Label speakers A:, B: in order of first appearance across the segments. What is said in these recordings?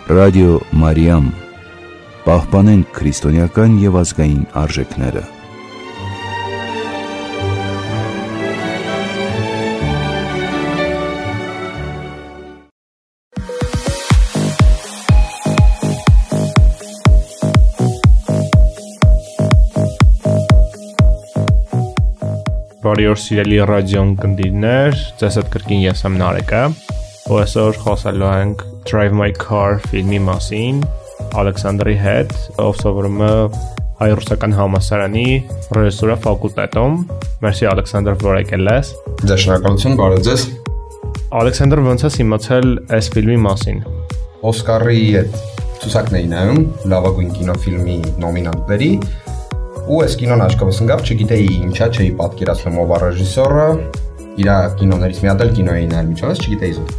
A: Ռադիո Մարիամ, պահպանենք քրիստոնեական և ազգային արժեքները։
B: Բարի օր սիրելի ռադիոն կնդիրներ, ձեզ հետ կրկին ես եմ Նարեկը, ու այսօր խոսելու ենք Drive My Car ֆիլմի մասին Ալեքսանդրի հետ, ով սովորում է հայ-ռուսական համալսարանի ռեժիսուրա ֆակուլտետում։ Մերսի Ալեքսանդր, որ եկել ես։
C: Ձեզ շնորհակալություն, բարև ձեզ։
B: Ալեքսանդր, ոնց ես իմացել այս ֆիլմի մասին։
C: Օսկարի հետ ցուցակն էի նայում լավագույն կինոֆիլմի նոմինանտների, ու այս կինոն աչքովս ընկավ, չգիտեի ինչա, չէի պատկերացնում ով է ռեժիսորը, իր կինոներից մի հատ էլ կինո էի նայել միջովս, չգիտեի զուտ։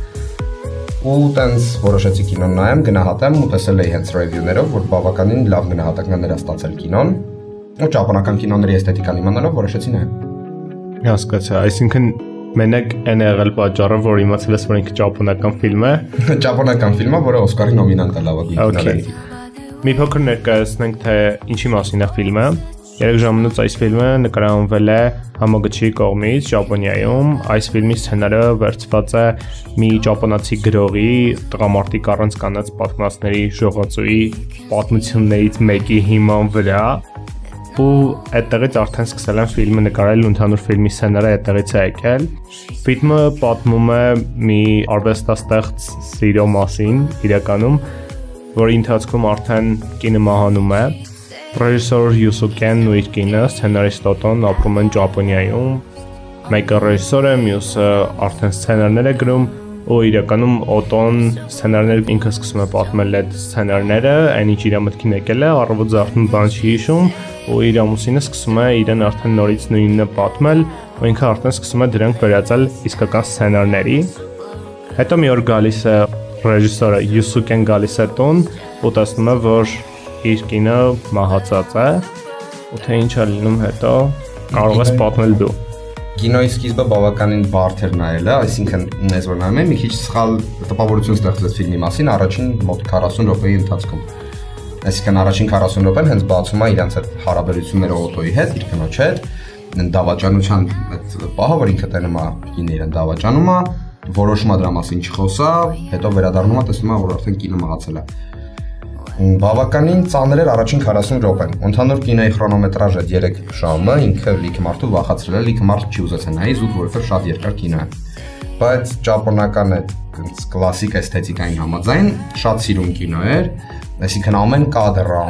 C: Ու տենց որոշեցի կինոն նայեմ, գնահատեմ ու տեսել էի հենց ռևյուներով, որ բավականին լավ գնահատականներ է ստացել կինոն, ու ճապոնական կինոների էսթետիկան իմանալով որոշեցի նայեմ։
B: Հասկացա, այսինքն մենակ այն է եղել պատճառը, որ իմացել ես, որ ինքը ճապոնական ֆիլմ է։
C: Ճապոնական ֆիլմ է, որը Օսկարի նոմինանտ է լավագույն կինոների։
B: Մի փոքր ներկայացնենք, թե ինչի մասին է ֆիլմը։ 3 ժամանոց այս ֆիլմը նկարահանվել է Համագչի կողմից Ճապոնիայում։ Այս ֆիլմի սցենարը վերցված է մի ճապոնացի գրողի տղամարդիկ առանց կանանց պատմվածքների ժողոծուի պատմություններից մեկի հիման վրա, ու այդտեղից արդեն սկսել են ֆիլմը նկարել, ընդհանուր ֆիլմի սցենարը այդտեղից է եկել։ Ֆիլմը պատմում է մի արվեստաստեղծ սիրո մասին, իրականում, որի ընթացքում արդեն կինը մահանում է։ Ռեժիսոր Յուսուկեն ու իր կինը, սցենարիստ Օտոն ապրում են Ճապոնիայում։ Մեկը ռեժիսոր է, մյուսը արդեն սցենարներ է գրում, ու իրականում Օտոն սցենարները ինքը սկսում է պատմել այդ սցենարները, այն ինչ իր մտքին եկել է, առավոտ զարթնում բան չի հիշում, ու իր ամուսինը սկսում է իրեն արդեն նորից նույնը պատմել, ու ինքը արդեն սկսում է դրանք վերածել իսկական սցենարների։ Հետո մի օր գալիս է ռեժիսորը Յուսուկեն գալիս է տուն ու տեսնում է, որ իր կինը մահացած է, ու թե ինչ է լինում հետո կարող ես պատմել դու։
C: Կինոյի սկիզբը բավականին բարդ էր նայելը, այսինքն ես որ նայում եմ, մի քիչ սխալ տպավորություն ստեղծվեց ֆիլմի մասին առաջին մոտ 40 րոպեի ընթացքում։ Այսինքն առաջին 40 րոպեն հենց բացում է իրանց այդ հարաբերությունները Օտոյի հետ, իր կնոջ հետ, դավաճանության այդ պահը, որ ինքը տենում է կինը իրեն դավաճանում է, որոշում է դրա մասին չխոսա, հետո վերադառնում է, տեսնում է, որ արդեն կինը մահացել է։ Բավականին ծանր էր առաջին 40 րոպեն։ Ընդհանուր կինոյի քրոնոմետրաժը 3 ժամը, ինքը լիքը մարդու վախացրել է, լիքը մարդ չի ուզեցել նայել, զուտ որովհետև շատ երկար կինո է։ Բայց ճապոնական այդ կլասիկ էսթետիկային համաձայն շատ սիրուն կինո էր, այսինքն ամեն կադրը,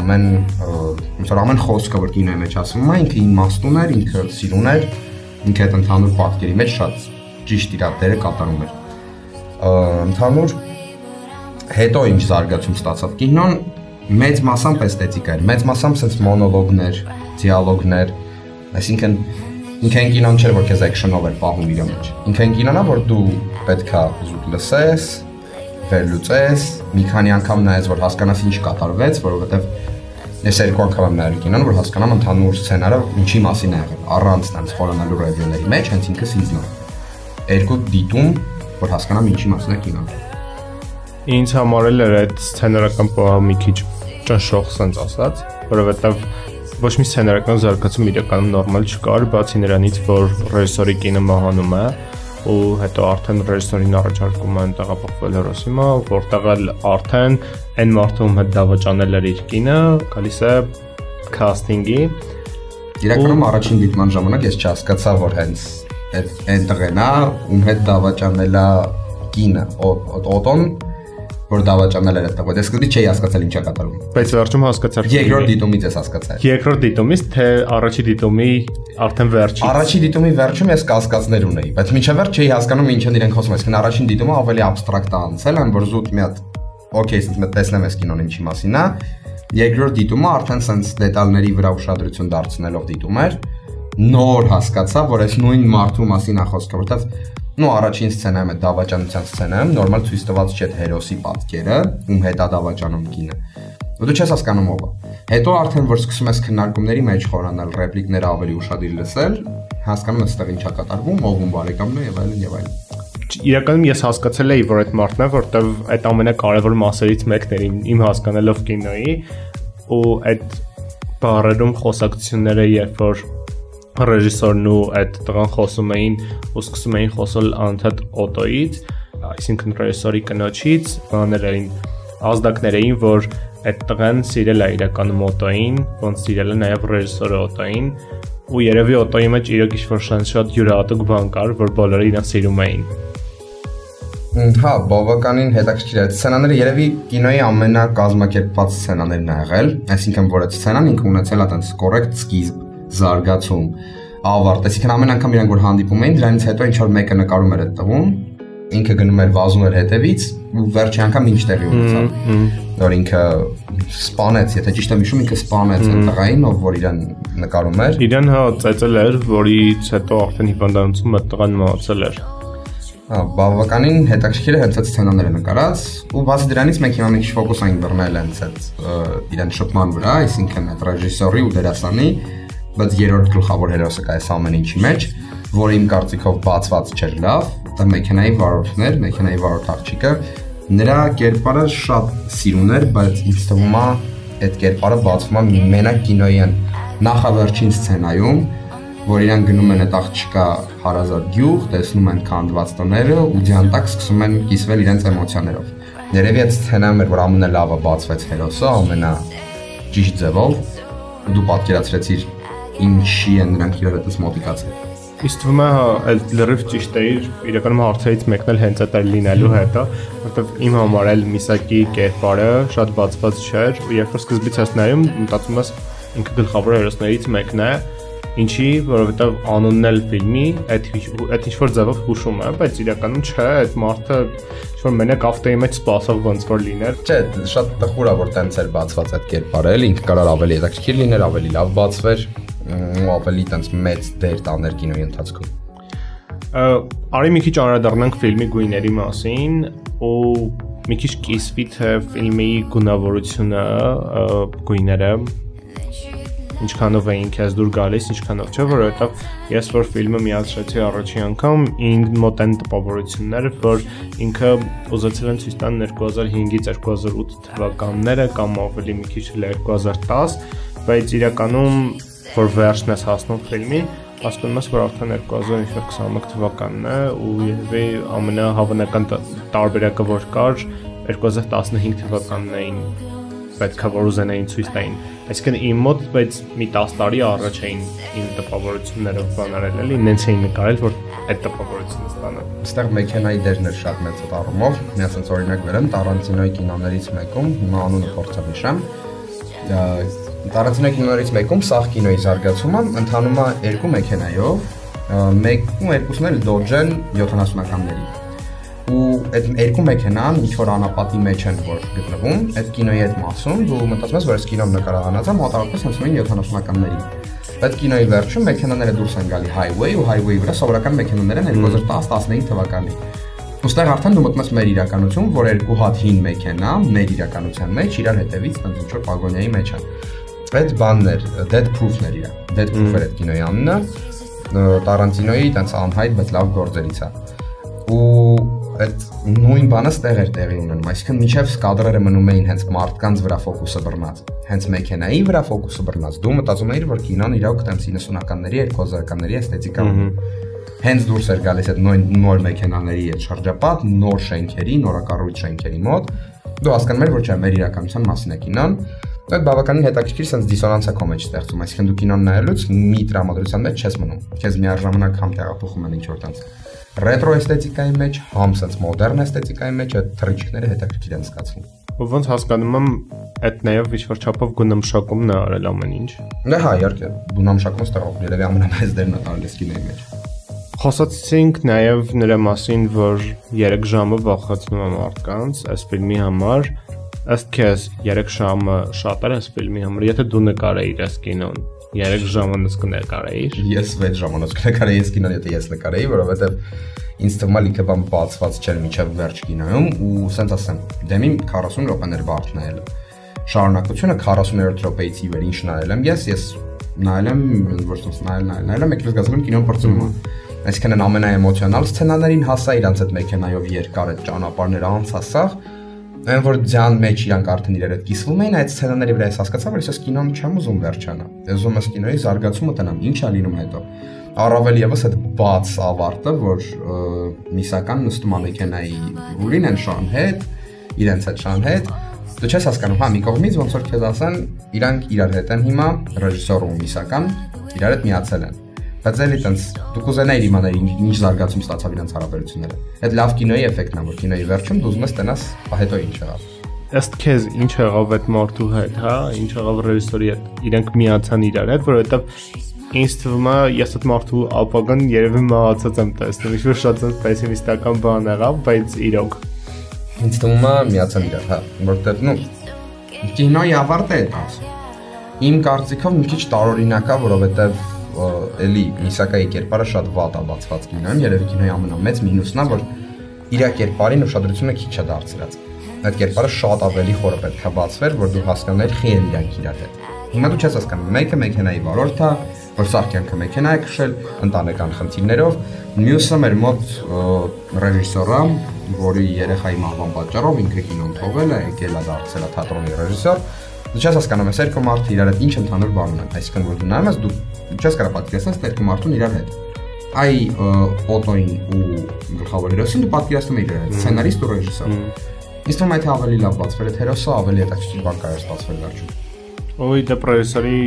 C: ամեն խոսքը, որ կինոյի մեջ ասվում է, ինքը իմաստուն էր, ինքը սիրուն էր, ինքը այդ ընդհանուր պատկերի մեջ շատ ճիշտ իր դերը կատարում էր։ Ընդհանուր հետո ինչ զարգացում ստացավ կինոն, մեծ մասամբ էսթետիկա էր, մեծ մասամբ sense մոնոլոգներ, դիալոգներ, այսինքն ինքն կինոն չէր, որ քեզ էքշնով էր պահում իր մեջ։ Ինքն կինոն է, որ դու պետքա զուտ լսես, վերլուծես, մի քանի անգամ նայես, որ հասկանաս ինչ կատարվեց, որովհետև ես 2 անգամ եմ նայել կինոն, որ հասկանամ ընդհանուր սցենարը ինչի մասին է եղել, առանց նրանց խորանալու ռևյուների մեջ, հենց ինքը ինձն է։ 2 դիտում, որ հասկանամ ինչի մասին է կինոն։
B: Ինձ համար էլ էր այդ սցենարական պահը մի քիչ ճնշող sense ասած, որովհետև ոչ մի սցենարական զարգացում իրականում նորմալ չկար, բացի նրանից, որ ռեժիսորի կինը մահանում է, ու հետո արդեն ռեժիսորին առաջարկում են տեղափոխվել Հիրոսիմա, որտեղ էլ արդեն այն մարդու հետ դավաճանել էր իր կինը, գալիս է քասթինգի։
C: Իրականում առաջին դիտման ժամանակ ես չհասկացա, որ հենց այդ տղեն է, ում հետ դավաճանել է կինը, Օտոն, որ դավաճանել էր այդտեղ, ես սկզբից չէի հասկացել ինչա կատարվում։
B: Բայց վերջում հասկացար։
C: Երկրորդ դիտումից ես հասկացա։
B: Երկրորդ դիտումից, թե առաջի դիտումի արդեն վերջից։
C: Առաջի դիտումի վերջում ես կասկածներ ունեի, բայց մինչև վերջ չէի հասկանում ինչ են իրենք խոսում, այսինքն առաջին դիտումը ավելի абստրակտ է անցել, այն որ զուտ մի հատ օքեյ, ասենք տեսնեմ այս կինոն ինչի մասին է։ Երկրորդ դիտումը արդեն sense դետալների վրա ուշադրություն դարձնելով դիտում էր, նոր հասկացա, որ այս նույն մարդու մասին է խոսքը, որովհետև առաջին սցենայում է դավաճանության սցենայում նորմալ ցույց տված չէ հերոսի պատկերը, ում հետ է դավաճանում կինը։ Ու դու չես հասկանում ով է։ Հետո արդեն որ սկսում ես քննարկումների մեջ խորանալ, ռեպլիկները ավելի ուշադիր լսել, հասկանում ես այստեղ ինչա կատարվում, ով ում բարեկամն է եւ այլն եւ այլն։
B: իրականում ես հասկացել էի, որ այդ մարդն է, որտեվ այդ ամենակարևոր մասերից մեկն էր իմ հասկանալով կինոյի ու այդ բառերում խոսակցությունները, երբ որ ռեժիսորն ու այդ տղան խոսում էին ու սկսում էին խոսել անընդհատ օտոից, այսինքն ռեժիսորի կնոջից, բաներային ազդակներ էին, որ այդ տղան սիրել է իրականում օտոին, ոնց սիրել է նաև ռեժիսորը օտոին, ու երևի օտոյի մեջ իրոք ինչ-որ շատ յուրահատուկ բան կար, որ բոլորը իրան սիրում էին։
C: Հա, բավականին հետաքրքիր է։ Սցենաները երևի կինոյի ամենակազմակերպված սցենաներն ա եղել, այսինքն որ այդ սցենան ինքը ունեցել է այդպես կոռեկտ սկիզբ, զարգացում, ավարտ, այսինքն ամեն անգամ իրանք որ հանդիպում էին, դրանից հետո ինչ որ մեկը նկարում էր այդ տղուն, ինքը գնում էր վազում էր հետևից ու վերջի անգամ ինչ տեղի ունեցավ, որ ինքը սպանեց, եթե ճիշտ եմ հիշում, ինքը սպանեց այդ տղային, ով որ իրան նկարում էր։
B: Իրան հա ծեծել էր, որից հետո արդեն հիվանդանոցում այդ տղան մահացել էր։
C: Հա, բավականին հետաքրքիր է հենց այդ սցենաները նկարած, ու բացի դրանից մենք հիմա մի քիչ ֆոկուս ենք բռնել հենց այդ իրան շփման վրա, այսինքն այդ ռեժիսորի ու դերասանի, բայց երրորդ գլխավոր հերոսը կա այս ամեն ինչի մեջ, որը իմ կարծիքով բացված չէր լավ, դա մեքենայի վարորդն էր, մեքենայի վարորդ աղջիկը, նրա կերպարը շատ սիրուն էր, բայց ինձ թվում է այդ կերպարը բացվում է մենակ կինոյի նախավերջին սցենայում, որ իրան գնում են այդ աղջիկա հարազատ գյուղ, տեսնում են քանդված տները ու ձանտակ սկսում են կիսվել իրենց էմոցիաներով։ Երևի այդ սցենայում էր, որ ամենալավը բացվեց հերոսը, ամենաճիշտ ձևով, ու դու պատկերացրեցիր ինչի են նրանք իրար այդպես մոտիկացել։
B: Ինձ թվում է այդ լրիվ ճիշտ է, իրականում հարցերից մեկն էլ հենց այդ է լինելու հետո, որովհետև իմ համար էլ Միսակի կերպարը շատ բացված չէր, ու երբ որ սկզբից ես նայում, մտածում ես ինքը գլխավոր հերոսներից մեկն է, ինչի, որովհետև անունն էլ ֆիլմի այդ ինչ-որ ձևով հուշում է, բայց իրականում չէ, այդ մարդը ինչ-որ մենակ ավտոյի մեջ սպասող ոնց որ լիներ։
C: Չէ, շատ տխուր է, որ տենց էր բացված այդ կերպարը, ինքը կարող ավելի հետաքրքիր լիներ, ավելի լավ բացվեր, ու ավելի տենց մեծ դեր տաներ կինոյի ընթացքում։
B: Արի մի քիչ անդրադառնանք ֆիլմի գույների մասին ու մի քիչ կիսվի թե ֆիլմի գունավորությունը, գույները ինչքանով էին քեզ դուր գալիս, ինչքանով չէ, որովհետև ես որ ֆիլմը միացրեցի առաջի անգամ, ինձ մոտ են տպավորություններ, որ ինքը ուզեցել են ցույց տան 2005-ից 2008 թվականները կամ ավելի մի քիչ 2010, բայց իրականում որ վերջն ես հասնում ֆիլմի, հասկանում ես, որ արդեն 2021 թվականն է ու երևի ամենահավանական տարբերակը որ կար 2015 թվականն էին պետք է որ ուզենային ցույց տային։ Այսինքն իմ մոտ, բայց մի 10 տարի առաջ էին իմ տպավորություններով բանարել էլի, ինձ էին նկարել, որ այդ տպավորությունը ստանան։
C: Այստեղ մեքենայի դերն էր շատ մեծ առումով, մի ասած օրինակ վերեմ Տարանտինոյի կինոներից մեկում, հիմա անունը փորձեմ հիշեմ։ Տարանտինոյի կինոներից մեկում սաղ կինոյի զարգացումը ընթանում է երկու մեքենայով, մեկում երկուսն էլ Dodge են 70-ականների։ Ու այդ երկու մեքենան ինչ որ անապատի մեջ են որ գտնվում, այդ կինոյի այդ մասում դու մտածում ես որ այս կինոն նկարահանած է մոտավորապես հենց նույն 70-ականներին։ Այդ կինոյի վերջում մեքենաները դուրս են գալի highway ու highway-ի վրա սովորական մեքենաներ են 2010-15 թվականի։ Ոստեղ արդեն դու մտնում ես մեր իրականություն, որ երկու հատ հին մեքենա մեր իրականության մեջ իրար հետևից տենց ինչ որ պագոնիայի մեջ են։ Այդ բանն էր, Dead Proof-ներ իրա։ Dead Proof էր այդ կինոյի անունը, Տարանտինոյի տենց անհայտ բայց լավ գործերից է։ Ու այդ նույն բանը ստեղ էր տեղի ունենում, այսինքն մինչև կադրերը մնում էին հենց մարդկանց վրա ֆոկուսը բռնած, հենց մեքենայի վրա ֆոկուսը բռնած, դու մտածում էիր, որ կինոն իրոք տենց 90-ականների, 2000-ականների էսթետիկա ունի։ Հենց դուրս էր գալիս այդ նոր մեքենաների այդ շրջապատ, նոր շենքերի, նորակառույց շենքերի մոտ, դու հասկանում ես, որ չէ, մեր իրականության մասին է կինոն։ Այդ բավականին հետաքրքիր sense դիսոնանսա քո մեջ ստեղծում, այսինքն դու կինոն նայելուց մի տրամադրության մեջ չես մնում։ Քեզ միաժամանակ համ տեղափոխում են ինչ-որ տենց ռետրո էսթետիկայի մեջ, համ sense մոդեռն էսթետիկայի մեջ այդ թռիչքները հետաքրքիր են զգացվում։
B: Ու ոնց հասկանում եմ, այդ նաև ինչ-որ չափով գունամշակումն է արել ամեն ինչ։
C: Դե հա, իհարկե, գունամշակումը ստեղծող երևի ամենամեծ դերն է տալիս կինոյի մեջ։
B: Խոսացինք նաև նրա մասին, որ 3 ժամը վախեցնում է մարդկանց այս ֆիլմի համար։ Ըստ քեզ 3 ժամը շատ է այս ֆիլմի համար, եթե դու նկարեիր այս կինոն 3 ժամանոց կնկարեիր։
C: Ես 6 ժամանոց կնկարեի այս կինոն, եթե ես նկարեի, որովհետև ինձ թվում է լիքը բան բացված չէր մինչև վերջ կինոյում ու սենց ասեմ, դեմի 40 րոպեներ բարդ նայել։ Շարունակությունը 40-րդ րոպեից ի վեր ինչ նայել եմ ես նայել եմ, ոչ թե նայել եմ, եկել զգացել եմ կինոն բրծում է։ Այսինքն այն ամենաէմոցիոնալ սցենաներին հասա, իրանց այդ մեքենայով երկար այդ ճանապարհները անցասավ, այն որ ձյան մեջ իրանք արդեն իրար հետ կիսվում էին, այդ սցենաների վրա ես հասկացա, որ ես կինոն չեմ ուզում վերջանա։ Ես ուզում եմ կինոյի զարգացումը տնամ, ինչ է լինում հետո։ Առավել եւս այդ բաց ավարտը, որ միսական նստում է մեքենայի ռուլին են շան հետ, իրենց այդ շան հետ, դու չես հասկանում, հա, մի կողմից ոնց որ քեզ ասեն, իրանք իրար հետ են հիմա, ռեժիսորը ու միսական իրար հետ միացել են։ Բայց էլի տենց դու կուզենայիր իմանալ ինչ զարգացում ստացավ իրենց հարաբերությունները։ Այդ լավ կինոյի էֆեկտն է, որ կինոյի վերջում դու ուզում ես տենաս, հետո ինչ եղավ։
B: Ըստ քեզ ինչ եղավ այդ մարդու հետ, հա, ինչ եղավ ռեժիսորի հետ, իրենք միացան իրար հետ, որովհետև ինձ թվում է ես այդ մարդու ապագան երևի մահացած եմ տեսնում, ինչ-որ շատ պեսիմիստական բան եղավ, բայց իրոք
C: ինձ թվում է միացան իրար, հա, որտեղ նո կինոյի ավարտը է տաս։ Իմ կարծիքով մի քիչ տարօրինակ է, որովհետև էլի միսակայի կերպարը շատ վատ է բացված կինոյում, երևի կինոյի ամենամեծ մինուսն է, որ իր կերպարին ուշադրությունը քիչ է դարձրած։ Այդ կերպարը շատ ավելի խորը պետք է բացվեր, որ դու հասկանայիր խի են իրանք իրար հետ։ Հիմա դու չես հասկանում, մեկը մեքենայի վարորդ է, որ սա կյանքը մեքենա է քշել ընտանեկան խնդիրներով, մյուսը մեր մոտ ռեժիսորը, որի երեխայի մահվան պատճառով ինքը կինոն թողել է, եկել է դարձել է թատրոնի ռեժիսոր։ Դու չես հասկանում, այս երկու մարդը իրար հետ ինչ ընդհանուր բան ունեն, այսինքն որ դու նայում ես, դու չես կարող պատկերացնել երկու մարդուն իրար հետ։ Այ օտոին ու գլխավոր հերոսին դու պատկերացնում ես իրար հետ, սցենարիստ ու ռեժիսոր։ Իսկ թվում է թե ավելի լավ բացվել է հերոսը, ավելի հետաքրքիր բան կարող է ստացվել վերջում։
B: Ոյ դա պրոդյուսերի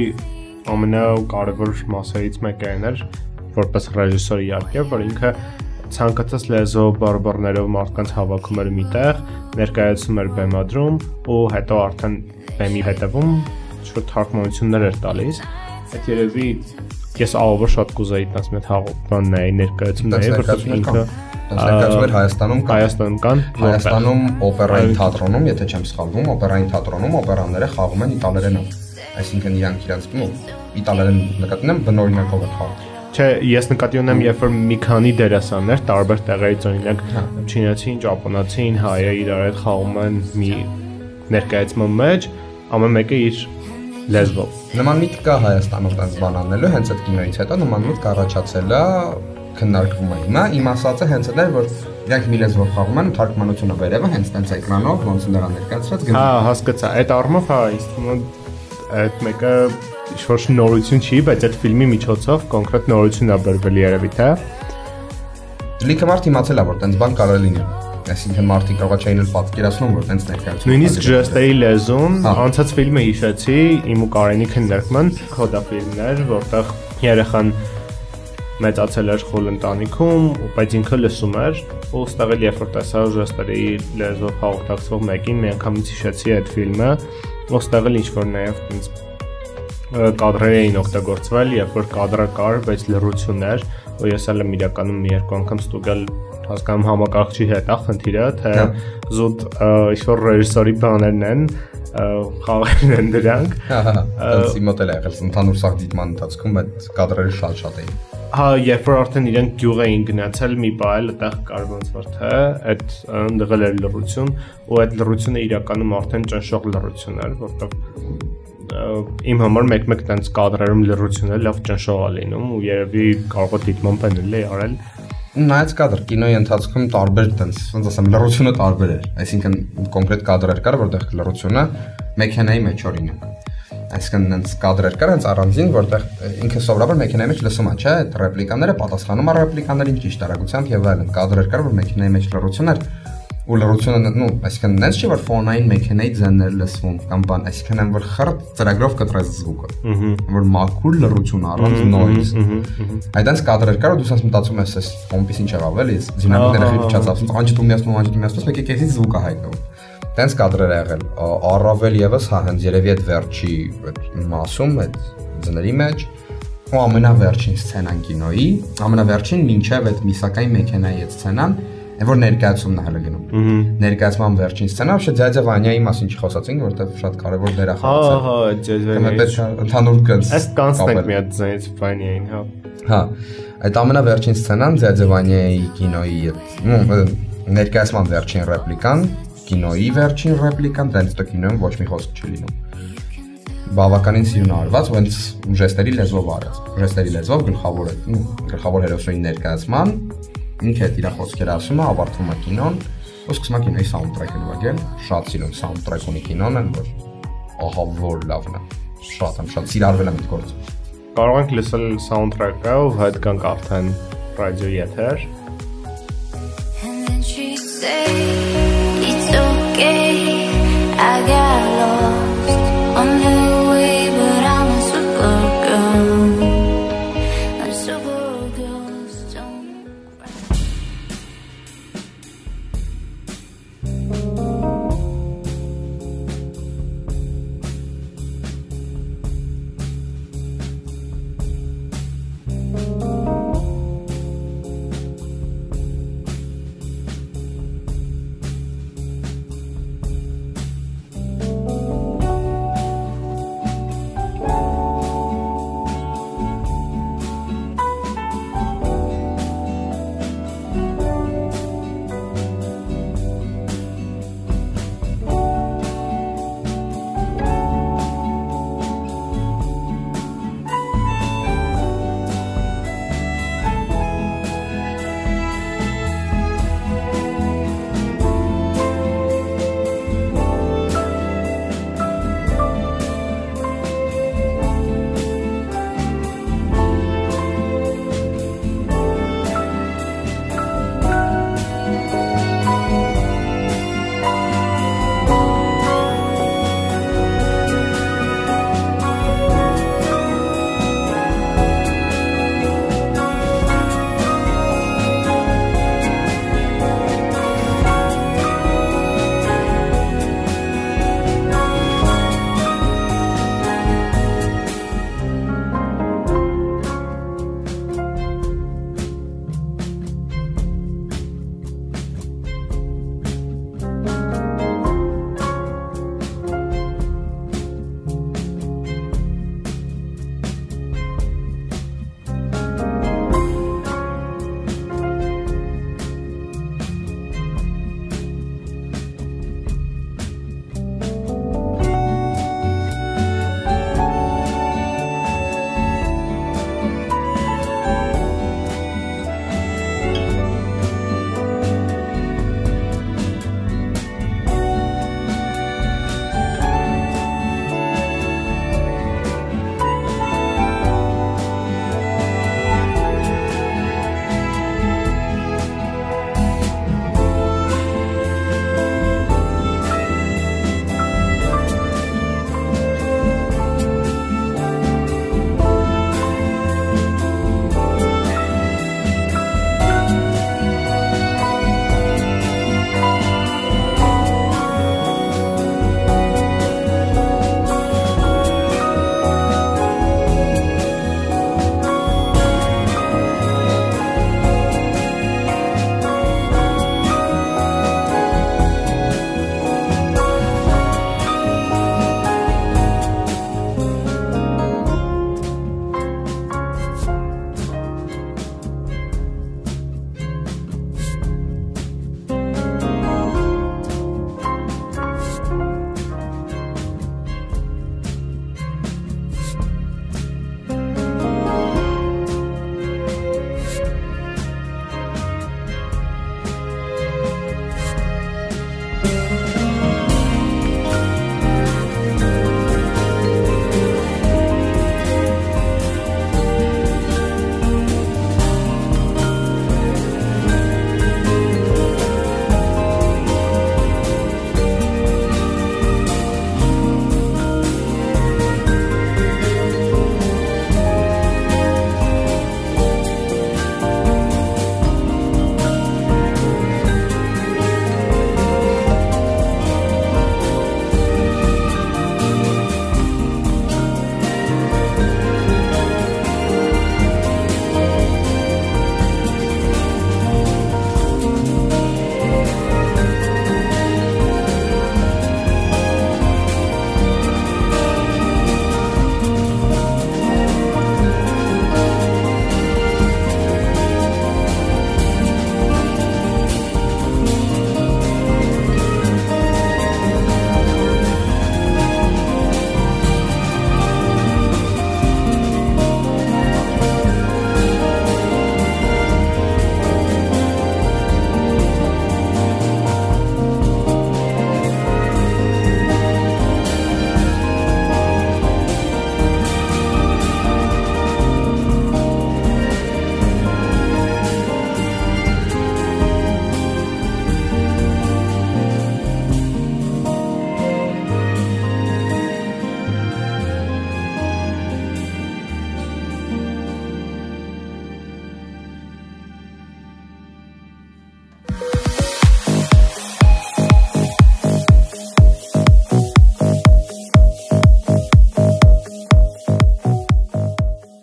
B: ամենակարևոր մասերից մեկը էր, որպես ռեժիսոր իհարկե, որ ինքը ցանկացած լեզվով բարբառներով մարդկանց հավաքում էր միտեղ, ներկայացնում էր բեմադրում ու հետո արդեն բեմի հետևում շուտ թարգմանություններ էր տալիս։ Այդ երևի ես ահավոր շատ կուզեի տես մեծ հաղորդման ներկայացումների, որովհետև ինքը
C: ներկայացում էր
B: Հայաստանում կան։
C: Հայաստանում օպերային թատրոնում, եթե չեմ սխալվում, օպերային թատրոնում օպերաները խաղում են իտալերենով։ Այսինքն իրանք իրանց իտալերեն նկատի ունեմ բնօրինակով են խաղում։
B: Չէ, ես նկատի ունեմ, երբ որ մի քանի դերասաններ տարբեր տեղերից օրինակ չինացին, ճապոնացին, հայը իրար հետ խաղում են մի ներկայացման մեջ, ամեն մեկը իր լեզվով։
C: Նման միտք կա Հայաստանում տես բան անելու, հենց այդ կինոյից հետո նման միտք առաջացել է, քննարկվում է հիմա, իմ ասածը հենց այդ էր, որ իրանք մի լեզվով խաղում են, թարգմանությունը վերևը հենց տենց էկրանով, ոնց դրա ներկայացրած գնում։
B: Հա, հասկացա, այդ առումով հա, ինձ թվում է այդ մեկը ինչ-որ նորություն չի, բայց այդ ֆիլմի միջոցով կոնկրետ նորություն է բերվել երևի թե։
C: Լիքը մարդ իմացել է, որ տենց բան կարող է լինել։ Այսինքն մարդիկ կարող չէին էլ պատկերացնում, որ տենց ներկայացում։
B: Նույնիսկ ժեստերի լեզուն, անցած ֆիլմը հիշեցի, իմ ու Կարենի քննարկման քոդա ֆիլմներ, որտեղ երեխան մեծացել էր խոլ ընտանիքում, բայց ինքը լսում էր, ու ստեղ էլ երբ որ տեսա ժեստերի լեզվով հաղորդակցվող մեկին, մի անգամից հիշեցի այդ ֆիլմը, ու ստեղ էլ ինչ-որ նաև տենց կադրեր էին օգտագործվել, երբ որ կադրը կար, բայց լռություն էր, ու ես էլ եմ իրականում մի երկու անգամ ստուգել հասկանում համակարգչի հետ է խնդիրը, թե զուտ ինչ-որ ռեժիսորի բաներն են, խաղերն են դրանք։
C: Հենց իմ մոտ էլ եղել, ընդհանուր սաղ դիտման ընթացքում այդ կադրերը շատ էին։
B: Հա, երբ որ արդեն իրենք գյուղ էին գնացել, մի բա էլ այդտեղ կար ոնց որ թե այդ ընդեղել էր լռություն, ու այդ լռությունը իրականում արդեն ճնշող լռություն էր, որտեղ իմ համար մեկ-մեկ տենց կադրերում լռությունը լավ ճնշող է լինում ու երևի կարող է դիտման պենել է արել։
C: Նայած կադր կինոյի ընթացքում տարբեր տենց, ոնց ասեմ, լռությունը տարբեր էր, այսինքն կոնկրետ կադրեր կար, որտեղ լռությունը մեքենայի մեջ օրինակ։ Այսինքն նենց կադրեր կար հենց առանձին, որտեղ ինքը սովորաբար մեքենայի մեջ լսում է, չէ՞, այդ ռեպլիկաները պատասխանում է ռեպլիկաներին ճիշտ արագությամբ եւ այլն։ Կադրեր կար, որ մեքենայի մեջ լռություն էր ու լռությունը, նո, այսինքն նենց չի որ ֆոնային մեքենայի ձայներ լսվում կամ բան, այսինքն այն որ խրտ ծրագրով կտրես զգուկը, որ մաքուր լռություն առանց նոյզ։ Այդտենց կադրեր կար ու դու ասես մտածում ես, կոմպիս ինչ եղավ էլի, դինամիկները խիփչած ասում, անջտումյասնում, մեկ եկեցից զուգ է հայտնվում։ Տենց կադրեր ա եղել, առավել եւս հա հենց երևի այդ վերջի մասում, այդ ձների մեջ, ու ամենավերջին սցենան կինոյի, ամենավերջին մինչև այդ միսակային մեքենայի այդ սցենան, որ ներկայացումն է հələ գնում։ Ներկայացման վերջին սցենա, ոչ Ձյաձյա Վանյայի մասին չխոսացինք, որովհետեւ շատ կարեւոր դեր է խաղացել։
B: Հա, Ձյաձյա Վանյայի
C: ընդհանուր գնց։
B: Այս կանցնենք մի հատ ձայնից Վանյային, հա։
C: Հա, այդ ամենավերջին սցենան Ձյաձյա Վանյայի կինոյի ներկայացման վերջին ռեպլիկան, կինոյի վերջին ռեպլիկան, դրանից հետո կինոյում ոչ մի խոսք չի լինում։ բավականին սիրուն արված, ոնց ժեստերի լեզվով արած։ Ժեստերի լեզվով գլխավոր հերոսուի ներկայացման ինքը իր խոսքերը ասում է, ավարտվում է կինոն, ու սկսում է կինոյի սաունդթրեքը նվագել, շատ սիրուն սաունդթրեք ունի կինոն, որ ահա որ լավն է։ Շատ սիրարվել եմ այդ գործը։
B: Կարող ենք լսել սաունդթրեքը, ու հետ կանք արդեն ռադիոյի եթեր։
D: It's okay, I got lost on the way, but I'm a supergirl. And supergirls don't cry.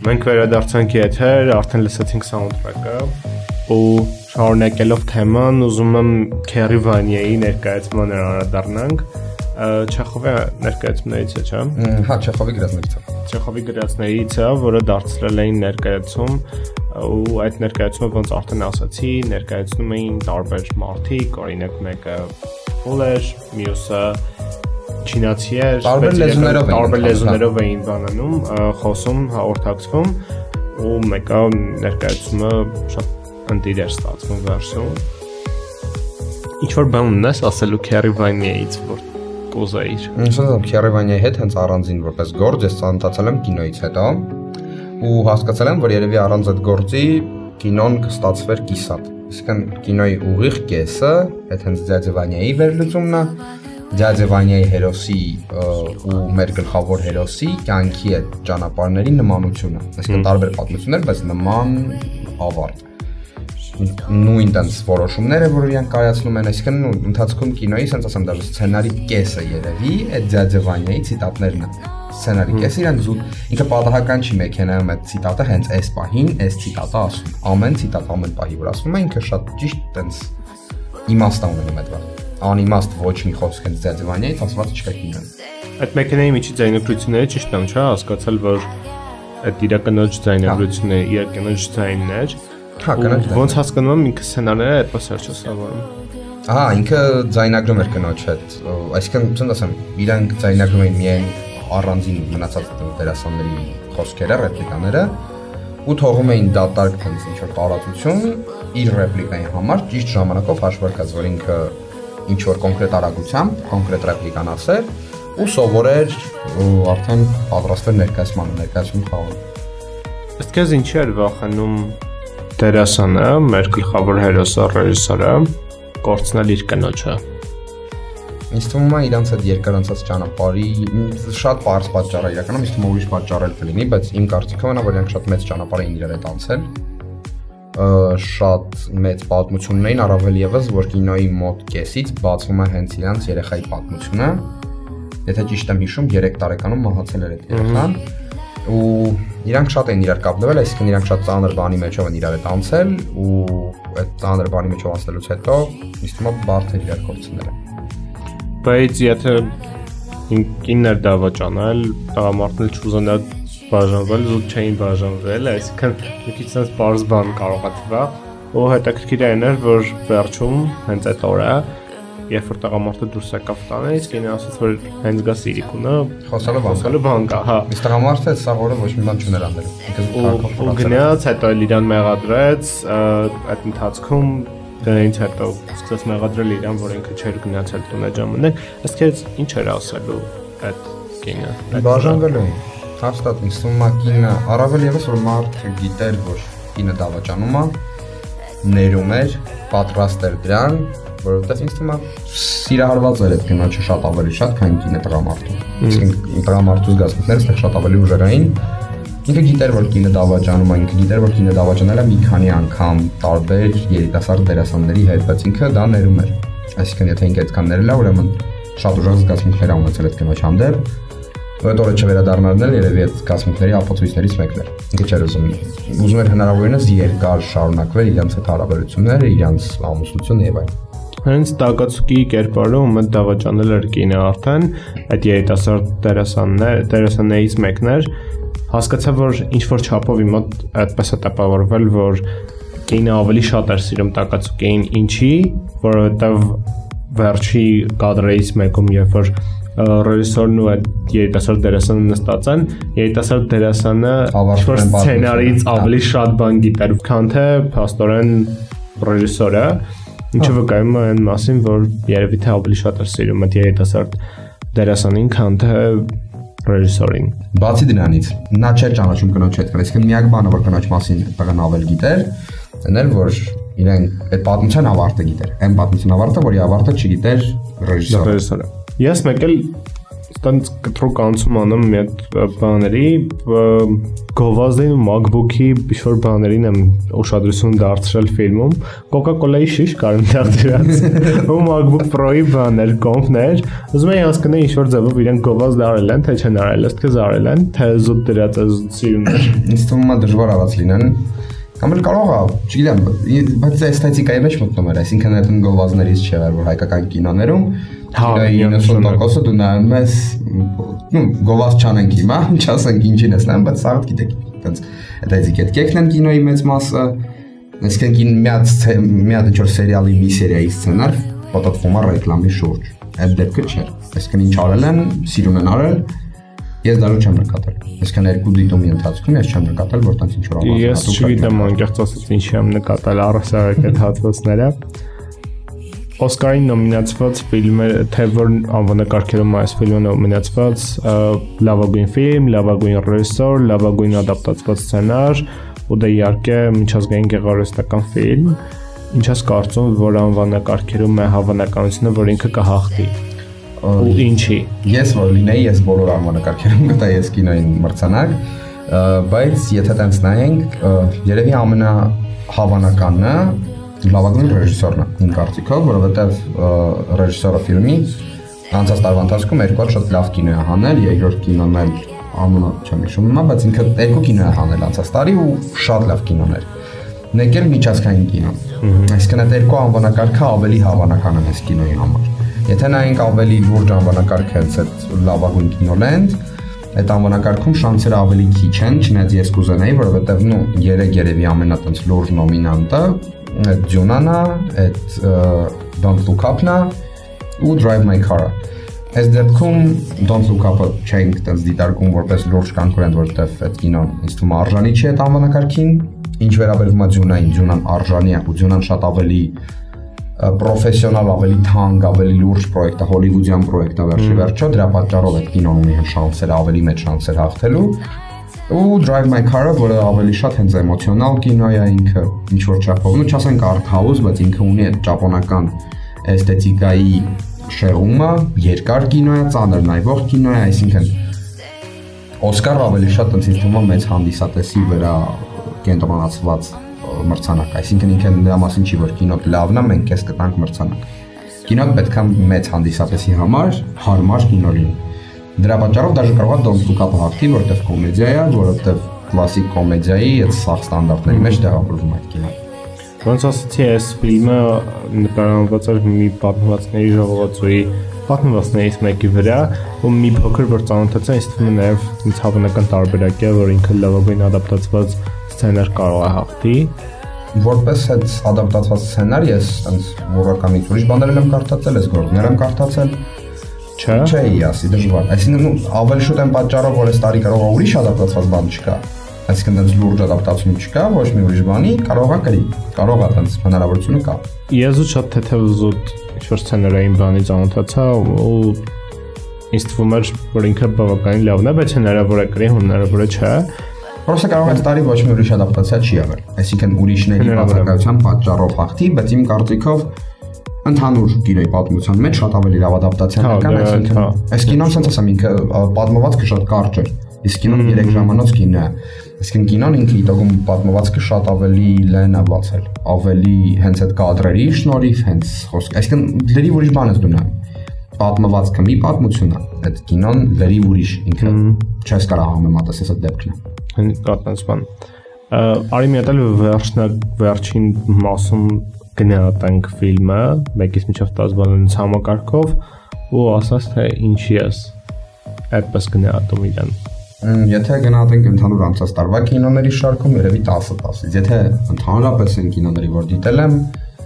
B: Մենք վերադարձանք եթեր, արդեն լսեցինք soundtrack-ը ու շարունակելով թեման, ուզում եմ Քերի Վանյայի ներկայացման անդրադառնանք։ Չեխովի ներկայացումներից է, չէ՞։
C: Հա, Չեխովի գրածներից է։
B: Չեխովի գրածներից է, որը դարձրել էին ներկայացում ու այդ ներկայացումը ոնց արդեն ասացի, ներկայացնում էին տարբեր մարդիկ, օրինակ մեկը փոլ էր, մյուսը չինացի էր, տարբեր լեզուներով էին բանանում, խոսում, հաղորդակցվում ու մեկը ներկայացումը շատ ընտիր էր ստացվում վերջում։ Ինչ որ բան ունես ասելու Քերի Վանյայից, որ կոզայիր։
C: Ինձ Քերի Վանյայի հետ հենց առանձին որպես գործ ես ծանոթացել եմ կինոից հետո ու հասկացել եմ, որ երևի առանց այդ գործի կինոն կստացվեր կիսատ։ Իսկն կինոյի ուղիղ կեսը այդ հենց Ձյաձե Վանյայի վերլուծումն է, Ձյաձե Վանյայի հերոսի ու մեր գլխավոր հերոսի կյանքի այդ ճանապարհների նմանությունը։ Այսինքն տարբեր պատմություններ, բայց նման ավարտ։ Նույն տենց որոշումները, որ իրենք կայացնում են, այսինքն ընթացքում կինոյի, ասենց ասեմ, դեռ սցենարի կեսը երևի այդ Ձյաձե Վանյայի ցիտատներն են։ Սցենարի կեսը իրանք զուտ ինքը պատահական չի մեքենայում այդ ցիտատը հենց այս պահին, այս ցիտատը ասում։ Ամեն ցիտատ ամեն պահի որ ասում է, ինքը շատ ճիշտ տենց իմաստ ունենում այդ բանը։ Անիմաստ ոչ մի խոսք հենց Ձյաձե Վանյայից ասված չկա կինոն։
B: Այդ մեքենայի միջի ձայնագրությունները ճիշտ եմ, չէ՞, հասկացել, որ այդ իրականոջ ձայնագրությունները իրականոջ ձայնն էր։
C: Հա, կնոջ։
B: Ոնց հասկանում եմ ինքը սցենարները այդպես էր չսավարում։
C: Ահա, ինքը ձայնագրում էր կնոջ հետ։ Այսինքն, ցույց ասեմ, իրանք ձայնագրում էին միայն առանձին մնացած դերասանների խոսքերը, ռեպլիկաները ու թողում էին դատարկ տենց ինչ որ տարածություն իր ռեպլիկայի համար ճիշտ ժամանակով հաշվարկած, որ ինքը ինչ որ կոնկրետ արագությամբ, կոնկրետ ռեպլիկան ասեր ու սովորեր ու արդեն պատրաստվեր ներկայացում խաղալ։
B: Ըստ քեզ ինչի էր վախենում դերասանը, մեր գլխավոր հերոսը, ռեժիսորը կորցնել իր կնոջը։
C: Ինձ թվում է իրանց այդ երկար անցած ճանապարհի շատ པարզ պատճառ է իրականում, ինձ թվում է ուրիշ պատճառ էլ կլինի, բայց իմ կարծիքով նա որ իրանք շատ մեծ ճանապարհ էին իրար հետ անցել։ Շատ մեծ պատմություններ էին, առավել եւս, որ կինոյի մոտ կեսից բացվում է հենց իրանց երեխայի պատմությունը։ Եթե ճիշտ եմ հիշում, 3 տարեկանում մահացել էր այդ երեխան ու իրանք շատ են իրար կապվել, այսինքն իրանք շատ ծանր բանի մեջով են իրար հետ անցել ու այդ ծանր բանի մեջով անցնելուց հետո ինձ թվում է բարդ էր իրար կորցնելը։
B: Բայց եթե ինքն էր դավաճանել, տղամարդն էլ չուզանա բաժանվել, զուտ չէին բաժանվել, այսինքն մի քիչ sense բարձ բան կարող է թվա, ու հետաքրքիր այն էր, որ վերջում հենց այդ օրը, երբ որ տղամարդը դուրս եկավ տանից, կինը ասաց, որ հենց գա Սիրիկունը խոսալու բան կա, հա։
C: Իսկ տղամարդը այդ սաղ օրը ոչ մի բան չուներ անել։
B: Ու գնաց, հետո էլ իրան մեղադրեց, այդ ընթացքում դրանից հետո սկսեց մեղադրել իրան, որ ինքը չէր գնացել տուն այդ ժամանակ, ըստ քեզ ինչ էր ասելու այդ կինը։
C: Բաժանվելու էին։ Հաստատ ինձ թվում է կինը առավել եւս որ մարդը գիտեր, որ կինը դավաճանում է, ներում էր, պատրաստ էր դրան, որովհետեւ ինձ թվում է սիրահարված էր այդ կնոջը շատ ավելի շատ, քան կինը տղամարդու։ Իսկ տղամարդու զգացմունքները այստեղ շատ ավելի ուժեղային։ Ինքը գիտեր, որ կինը դավաճանում է, ինքը գիտեր, որ կինը դավաճանել է մի քանի անգամ տարբեր երիտասարդ դերասանների հետ, բայց ինքը դա ներում էր։ Այսինքն եթե ինքը այդքան ներել է, ուրեմն շատ ուժեղ զգացմունքներ ունեցել այդ կնոջ հանդեպ։ Այդ օրը չվերադառնալն երևի այդ զգացմունքների ապացույցներից մեկն էր։ Ինքը չէր ուզում էր հնարավորինս երկար շարունակվել իրանց հետ հարաբերությունները, իրանց ամուսնությունը եւ այլն։
B: Հենց Տակացուկի կերպարում այդ դավաճանել էր կինը արդեն, այդ երիտասարդ դերասաններից մեկն էր, հասկացա, որ ինչ որ չափով իմ մոտ այդպես է տպավորվել, որ կինը ավելի շատ էր սիրում Տակացուկին, ինչի, որովհետև վերջի կադրերից մեկում, երբ որ ռեժիսորն ու այդ երիտասարդ դերասանը նստած են, երիտասարդ դերասանը ինչ-որ սցենարից ավելի շատ բան գիտեր, քան թե փաստորեն ռեժիսորը, ինչը վկայում է այն մասին, որ երևի թե ավելի շատ էր սիրում այդ երիտասարդ դերասանին, քան թե ռեժիսորին։
C: Բացի դրանից, նա չէր ճանաչում կնոջ հետ, այսինքն միակ բանը, որ կնոջ մասին տղան ավել գիտեր, այն էր, որ իրեն այդ պատմության ավարտը գիտեր, այն պատմության ավարտը, որի ավարտը չգիտեր ռեժիսորը։
B: Ես մեկ էլ Ստանց կտրուկ անցում անում մի հատ բաների գովազդին ու MacBook-ի ինչ-որ բաներին եմ ուշադրություն դարձրել ֆիլմում Coca-Cola-ի շիշ կար այնտեղ դրած ու MacBook Pro-ի բաներ, կոմպներ ուզում եմ հասկանալ ինչ-որ ձևով իրենք գովազդ արել են, թե չեն արել, ըստ քեզ արել են, թե զուտ դրած է զուտ սիրուն է
C: ինձ թվում է դժվար արած լինեն կամ էլ կարող է, չգիտեմ, բայց էսթետիկայի մեջ մտնում էր, այսինքն այդ գովազդներից չէ, որ հայկական կինոներում 90%-ը դու նայում ես, գովազդ չանենք հիմա, չասենք ինչին ես նայում, բայց սաղդ գիտեք, այտենց այդ էտիկետքերն են կինոյի մեծ մասը, այսինքն մի հատ ինչ-որ սերիալի մի սերիայի սցենար պատտվում է ռեկլամի շուրջ, այդ դեպքը չէր, այսինքն ինչ արել են, սիրուն են արել, ես դաժե չեմ նկատել, այսինքն երկու դիտումի ընթացքում ես չեմ նկատել, որ տենց ինչ-որ ավազատու
B: ես չգիտեմ անկեղծ ասած ինչի եմ նկատել առասարակ այդ հատվածները Օսկարին նոմինացված ֆիլմը, թե որ անվանակարգերում այս ֆիլմը նոմինացված լավագույն ֆիլմ, լավագույն ռեժիսոր, լավագույն ադապտացված սցենար ու դա իհարկե միջազգային գեղարվեստական ֆիլմ, ինչ ես կարծում, որ անվանակարգերում է հավանականությունը, որ ինքը կհաղթի։ Ու ինչի։ Ես
C: որ լինեի, ես բոլոր անվանակարգերում կտայի ես կինոյին մրցանակ, բայց եթե տենց նայենք, երևի ամենահավանականն լավագույն ռեժիսորն է իմ կարծիքով, որովհետև ռեժիսորը ֆիլմի անցած տարվա ընթացքում երկու հատ շատ լավ կինո է հանել, երկրորդ կինոն էլ անունը չեմ հիշում հիմա, բայց ինքը երկու կինո է հանել անցած տարի ու շատ լավ կինոներ։ Մեկ էլ միջազգային կինո։ Այսինքն այդ երկու անվանակարգը ավելի հավանական է այս կինոյի համար։ Եթե նայենք ավելի լուրջ անվանակարգ հենց այդ լավագույն կինոլենդ, այդ անվանակարգում շանսերը ավելի քիչ են, չնայած ես կուզենայի, որովհետև երևի ամենատենց լուրջ նոմինանտը Dune-ն է, այդ Don't Look Up-ն է ու Drive My Car-ը։ Այս դեպքում Don't Look Up-ը չենք տենց դիտարկում որպես լուրջ կոնկուրենտ, որովհետև այդ կինոն ինձ թվում է արժանի չի այդ անվանակարգին, ինչ վերաբերում է Dune-ին, Dune-ն արժանի է ու Dune-ն շատ ավելի պրոֆեսիոնալ, ավելի թանկ, ավելի լուրջ պրոյեկտ է, հոլիվուդյան պրոյեկտ է վերջի վերջո, դրա պատճառով այդ կինոն ունի շանսեր, ավելի մեծ շանսեր հաղթելու։ Ու Drive My Car-ը, որը ավելի շատ հենց էմոցիոնալ կինո է, ինքը ինչ որ չափով, ու չասենք art house, բայց ինքը ունի այդ ճապոնական էսթետիկայի շեղումը, երկար կինո է, ծանր նայվող կինո է, այսինքն Օսկարը ավելի շատ ինձ թվում է մեծ հանդիսատեսի վրա կենտրոնացված մրցանակ, այսինքն ինքը նրա մասին չի, որ կինոն լավն է, մենք քեզ կտանք մրցանակ։ Կինոն պետք է մեծ հանդիսատեսի համար հարմար կինո լինի։ Դրա պատճառով դաժե կարող է Don't Look Up-ը հաղթի, որովհետև կոմեդիա է, որովհետև կլասիկ կոմեդիայի այդ սաղ ստանդարտների մեջ տեղավորվում այդ կինոն։
B: Ոնց ասացի, այս ֆիլմը նկարահանված էր մի պատմվածքների ժողովածուի պատմվածքներից մեկի վրա, ու մի փոքր որ ծանոթացա, ինձ թվում է նաև ինձ հավանական տարբերակ է, որ ինքը լավագույն ադապտացված սցենար կարող է հաղթի։
C: Որպես այդ ադապտացված սցենար ես այնց որակամից ուրիշ բաներ եմ կարդացել, այս գործներ եմ կարդացել։ Չէ, ասի դժվար։ Այսինքն ավելի շուտ են պատճառով, որ այս տարի կարող է ուրիշ ադապտացված բան չկա։ Այսինքն դες լուրջ ադապտացում չկա, ոչ մի ուրիշ բանի, կարող է գրի, կարող է այնց հնարավորությունը կա։
B: Ես ու շատ թեթև զուտ ինչ-որ սցենարային բանի ծանոթացա ու ինձ թվում էր, որ ինքը բավականին լավն է, բայց հնարավոր է գրի, հնարավոր է չէ։
C: Պրոստը կարող է այս տարի ոչ մի ուրիշ ադապտացիա չի եղել։ Այսինքն ուրիշների բացակայության պատճառով հաղթի, բայց իմ կարծիքով ընդհանուր կինոյի պատմության մեջ շատ ավելի լավ ադապտացիա կան, այսինքն այս կինոն sense ասեմ ինքը պատմվածքը շատ կարճ է, իսկ կինոն 3 ժամանոց կինո է, այսինքն կինոն ինքը իտոգում պատմվածքը շատ ավելի լայն է բացել, ավելի հենց այդ կադրերի շնորհիվ, հենց խոսք, այսինքն լրիվ ուրիշ բան է դու նայում, պատմվածքը մի պատմություն է, այդ կինոն լրիվ ուրիշ ինքը չես կարող համեմատես այդ դեպքն է։
B: Կատնած բան։ Արի մի հատ էլ վերջին մասում գնահատենք ֆիլմը, 1-ից մինչև 10 բալանից համակարգով ու ասած թե ինչի ես այդպես գնահատում իրեն։
C: Եթե գնահատենք ընդհանուր անցած տարվա կինոների շարքում, երևի 10-10-ից։ Եթե ընդհանրապես այն կինոների, որ դիտել եմ,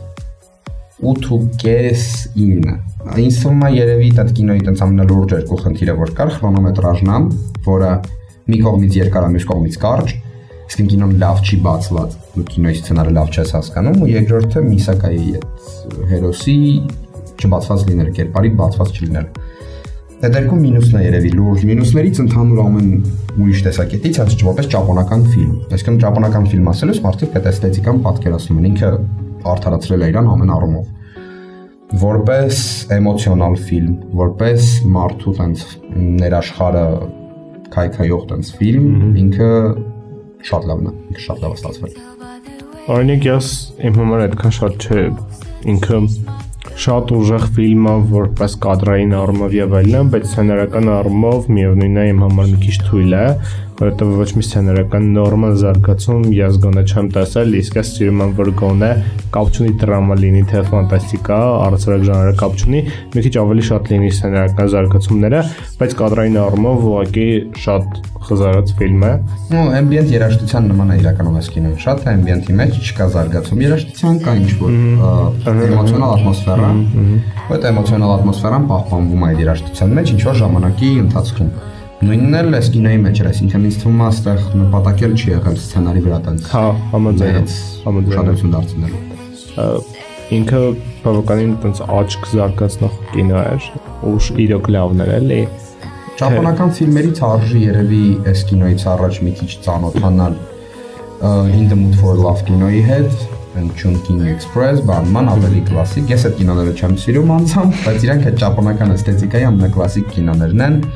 C: 8.9։ Ինձ թվում է երևի այդ կինոյի տենց ամենալուրջ երկու խնդիրը որ կար, քրոնոմետրաժն է, որը մի կողմից երկար է, մյուս կողմից կարճ, իսկ կինոն լավ չի բացված, ու կինոյի սցենարը լավ չես հասկանում, ու երկրորդը Միսակայի այդ հերոսի չբացված լինելը, կերպարի բացված չլինելը։ Այդ երկու մինուսն է երևի լուրջ մինուսներից ընդհանուր ամեն ուրիշ տեսակետից, հենց որպես ճապոնական ֆիլմ։ Այսինքն ճապոնական ֆիլմ ասելուց մարդիկ այդ էսթետիկան պատկերացնում են, ինքը արդարացրել է իրան ամեն առումով։ որպես էմոցիոնալ ֆիլմ, որպես մարդու տենց ներաշխարը քայքայող տենց ֆիլմ, ինքը շատ լավն է, ինքը շատ լավ է ստացվել։
B: Օրինակ ես իմ համար այդքան շատ չէ, ինքը շատ ուժեղ ֆիլմ է որպես կադրային առումով եւ այլն, բայց սցենարական առումով միևնույնն է իմ համար մի քիչ թույլ է, որովհետեւ ոչ մի սցենարական նորմալ զարգացում ես գոնե չեմ տեսել, իսկ ես սիրում եմ որ գոնե կապ չունի դրամա լինի թե ֆանտաստիկա, առցրակ ժանրը կապ չունի, մի քիչ ավելի շատ լինի սցենարական զարգացումները, բայց կադրային առումով ուղղակի շատ խզարած ֆիլմ է։
C: Ու ամբիենտ երաժշտության նման է իրականում այս կինոն, շատ է ամբիենտի մեջ չկա զարգացում, երաժշտության կա ինչ-որ էմոցիոնալ ատմոսֆերա, այդ էմոցիոնալ ատմոսֆերան պահպանվում է այդ երաժշտության մեջ ինչ-որ ժամանակի ընթացքում։ Նույնն էլ այս կինոյի մեջ էր, այսինքն ինձ թվում է այստեղ նպատակել չի եղել սցենարի վրա տենց։
B: Հա, համաձայն
C: ուշադրություն դարձնելու։
B: Ինքը բավականին տենց աչք զարգացնող կինո էր, ու իրոք լավն էր էլի։
C: Ճապոնական ֆիլմերից արժի երևի այս կինոյից առաջ մի քիչ ծանոթանալ In the Mood for Love կինոյի հետ, Chungking Express, բանման ավելի կլասիկ։ Ես այդ կինոները չեմ սիրում անձամբ, բայց իրանք այդ ճապոնական էսթետիկայի ամենակլասիկ կինոներն են։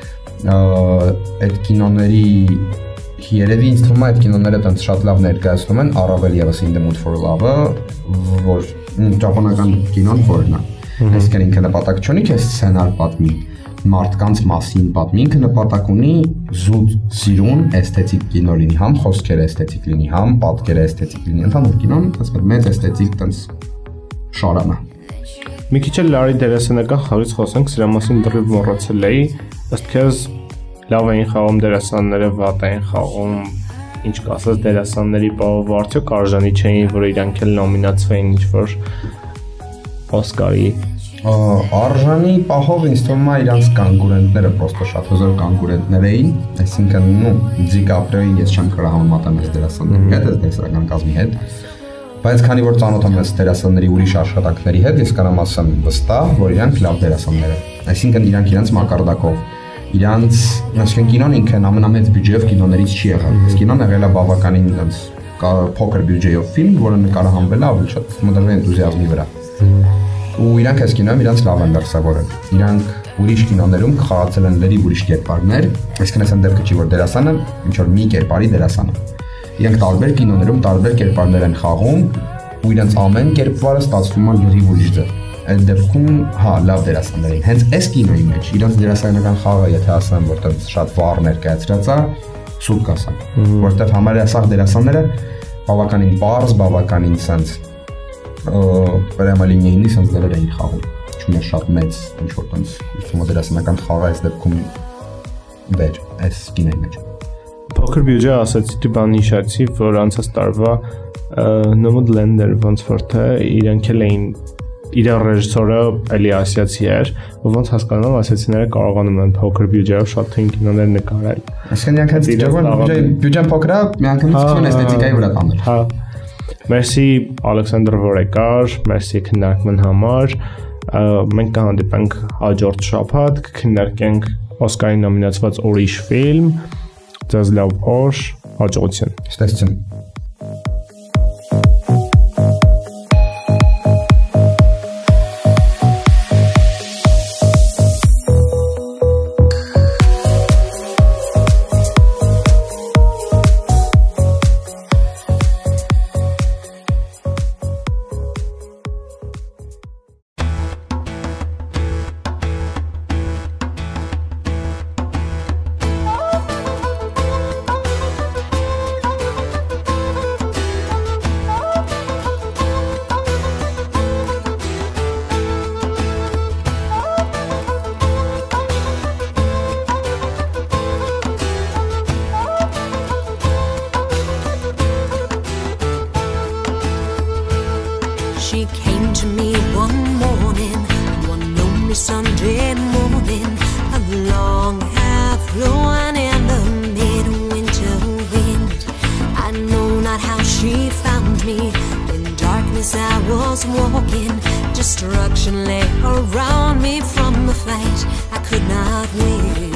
C: Այդ կինոների երևի ինձ թվում է այդ կինոները տենց շատ լավ ներկայացնում են, առավել եւս In the Mood for Love-ը, որ ճապոնական կինոն որն է։ Այսինքն ինքը նպատակ չունի թե սցենար պատմի, մարդկանց մասին պատմի, ինքը նպատակ ունի զուտ սիրուն էսթետիկ կինո լինի, համ խոսքերը էսթետիկ լինի, համ պատկերը էսթետիկ լինի։ Ընդհանուր կինոն ասեմ մեծ էսթետիկ տենց շարան է։
B: Մի քիչ էլ Լարի դերասանական խաղից խոսենք, սրա մասին դեռ մոռացել էի, ըստ քեզ լավ էին խաղում դերասանները, վատ էին խաղում, ինչ կասես դերասանների պահով արդյոք արժանի չէին, որ իրանք էլ նոմինացվեին ինչ-որ Օսկարի։
C: Արժանի պահով ինձ թվում է իրանց կոնկուրենտները պրոստը շատ հզոր կոնկուրենտներ էին, այսինքն Դիկապրիոյին ես չեմ կարող համեմատեմ այս դերասանների հետ, այս դերասանական կազմի հետ, բայց քանի որ ծանոթ եմ այս դերասանների ուրիշ աշխատանքների հետ, ես կարող ասեմ վստահ, որ իրանք լավ դերասաններ են, այսինքն իրանք իրենց մակարդակով, իրանց, այսինքն կինոն ինքն ամենամեծ բյուջեով կինոներից չի եղել, այս կինոն եղել է բավականին իրենց փոքր բյուջեով ֆիլմ, որը նկարահանվել է ավելի շատ մոդեռն էնտուզիազմի վրա։ Ու իրանք այս կինոյում իրանք լավ են դրսևորել։ Իրանք ուրիշ կինոներում խաղացել են լրիվ ուրիշ կերպարներ, այսինքն այս դեպքը չի որ դերասանը ինչ որ մի կերպարի դերասան է։ Իրանք տարբեր կինոներում տարբեր կերպարներ են խաղում ու իրանք ամեն կերպարը ստացվում է լրիվ ուրիշ ձև։ Այդ դեպքում հա լավ դերասաններ են։ Հենց այս կինոյի մեջ իրանք դերասանական խաղը եթե ասեմ որտեղ շատ վառ ներկայացրած է, սուտ կասեմ, որտեղ համարյա սաղ դերասանները բավականին པարզ, բավականին sense պրեմալինիայինի sense դերեր էին խաղում։ Չունի շատ մեծ ինչ որ տենց ուսումնա դերասանական խաղը այս դեպքում վեր այս կինոյի մեջ։
B: Փոքր բյուջե ասացի դու բան հիշացի, որ անցած տարվա Nomadlander ոնց որ թե իրանք էլ էին իր ռեժիսորը էլի ասիացի էր, ու ոնց հասկանում եմ ասիացիները կարողանում են փոքր բյուջեով շատ թույն կինոներ նկարել։
C: Այսինքն իրանք բյուջեն փոքր է, միանգամից սկսում են էսթետիկայի վրա տանել։
B: Հա։ Մերսի Ալեքսանդր որ եկար, մերսի քննարկման համար։ Մենք կհանդիպենք հաջորդ շաբաթ, կքննարկենք Օսկարի նոմինացված ուրիշ ֆիլմ, ձեզ լավ օր, հաջողություն։
C: Ստեսություն։
E: She came to me one morning, one lonely Sunday morning, a long hair flowing in the midwinter wind. I know not how she found me. In darkness I was walking, destruction lay around me from the fight I could not win.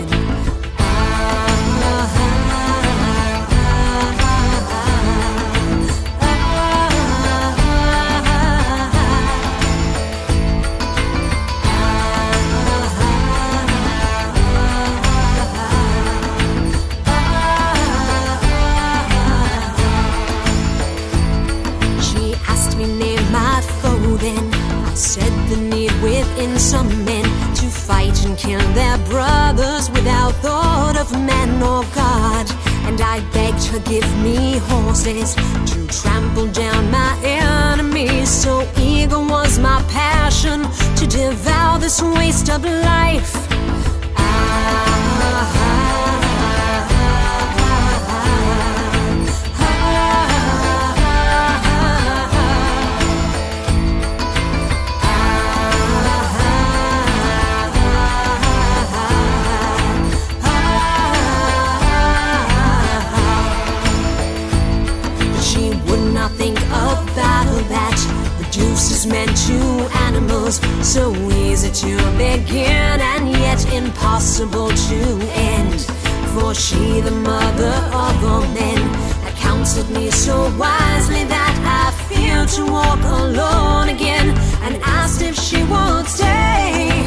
E: then I said the need within some men to fight and kill their brothers without thought of man or God. And I begged her give me horses to trample down my enemies. So eager was my passion to devour this waste of life. Reduces men to animals, so easy to begin and yet impossible to end. For she, the mother of all men, had counseled me so wisely that I fear to walk alone again, and asked if she would stay.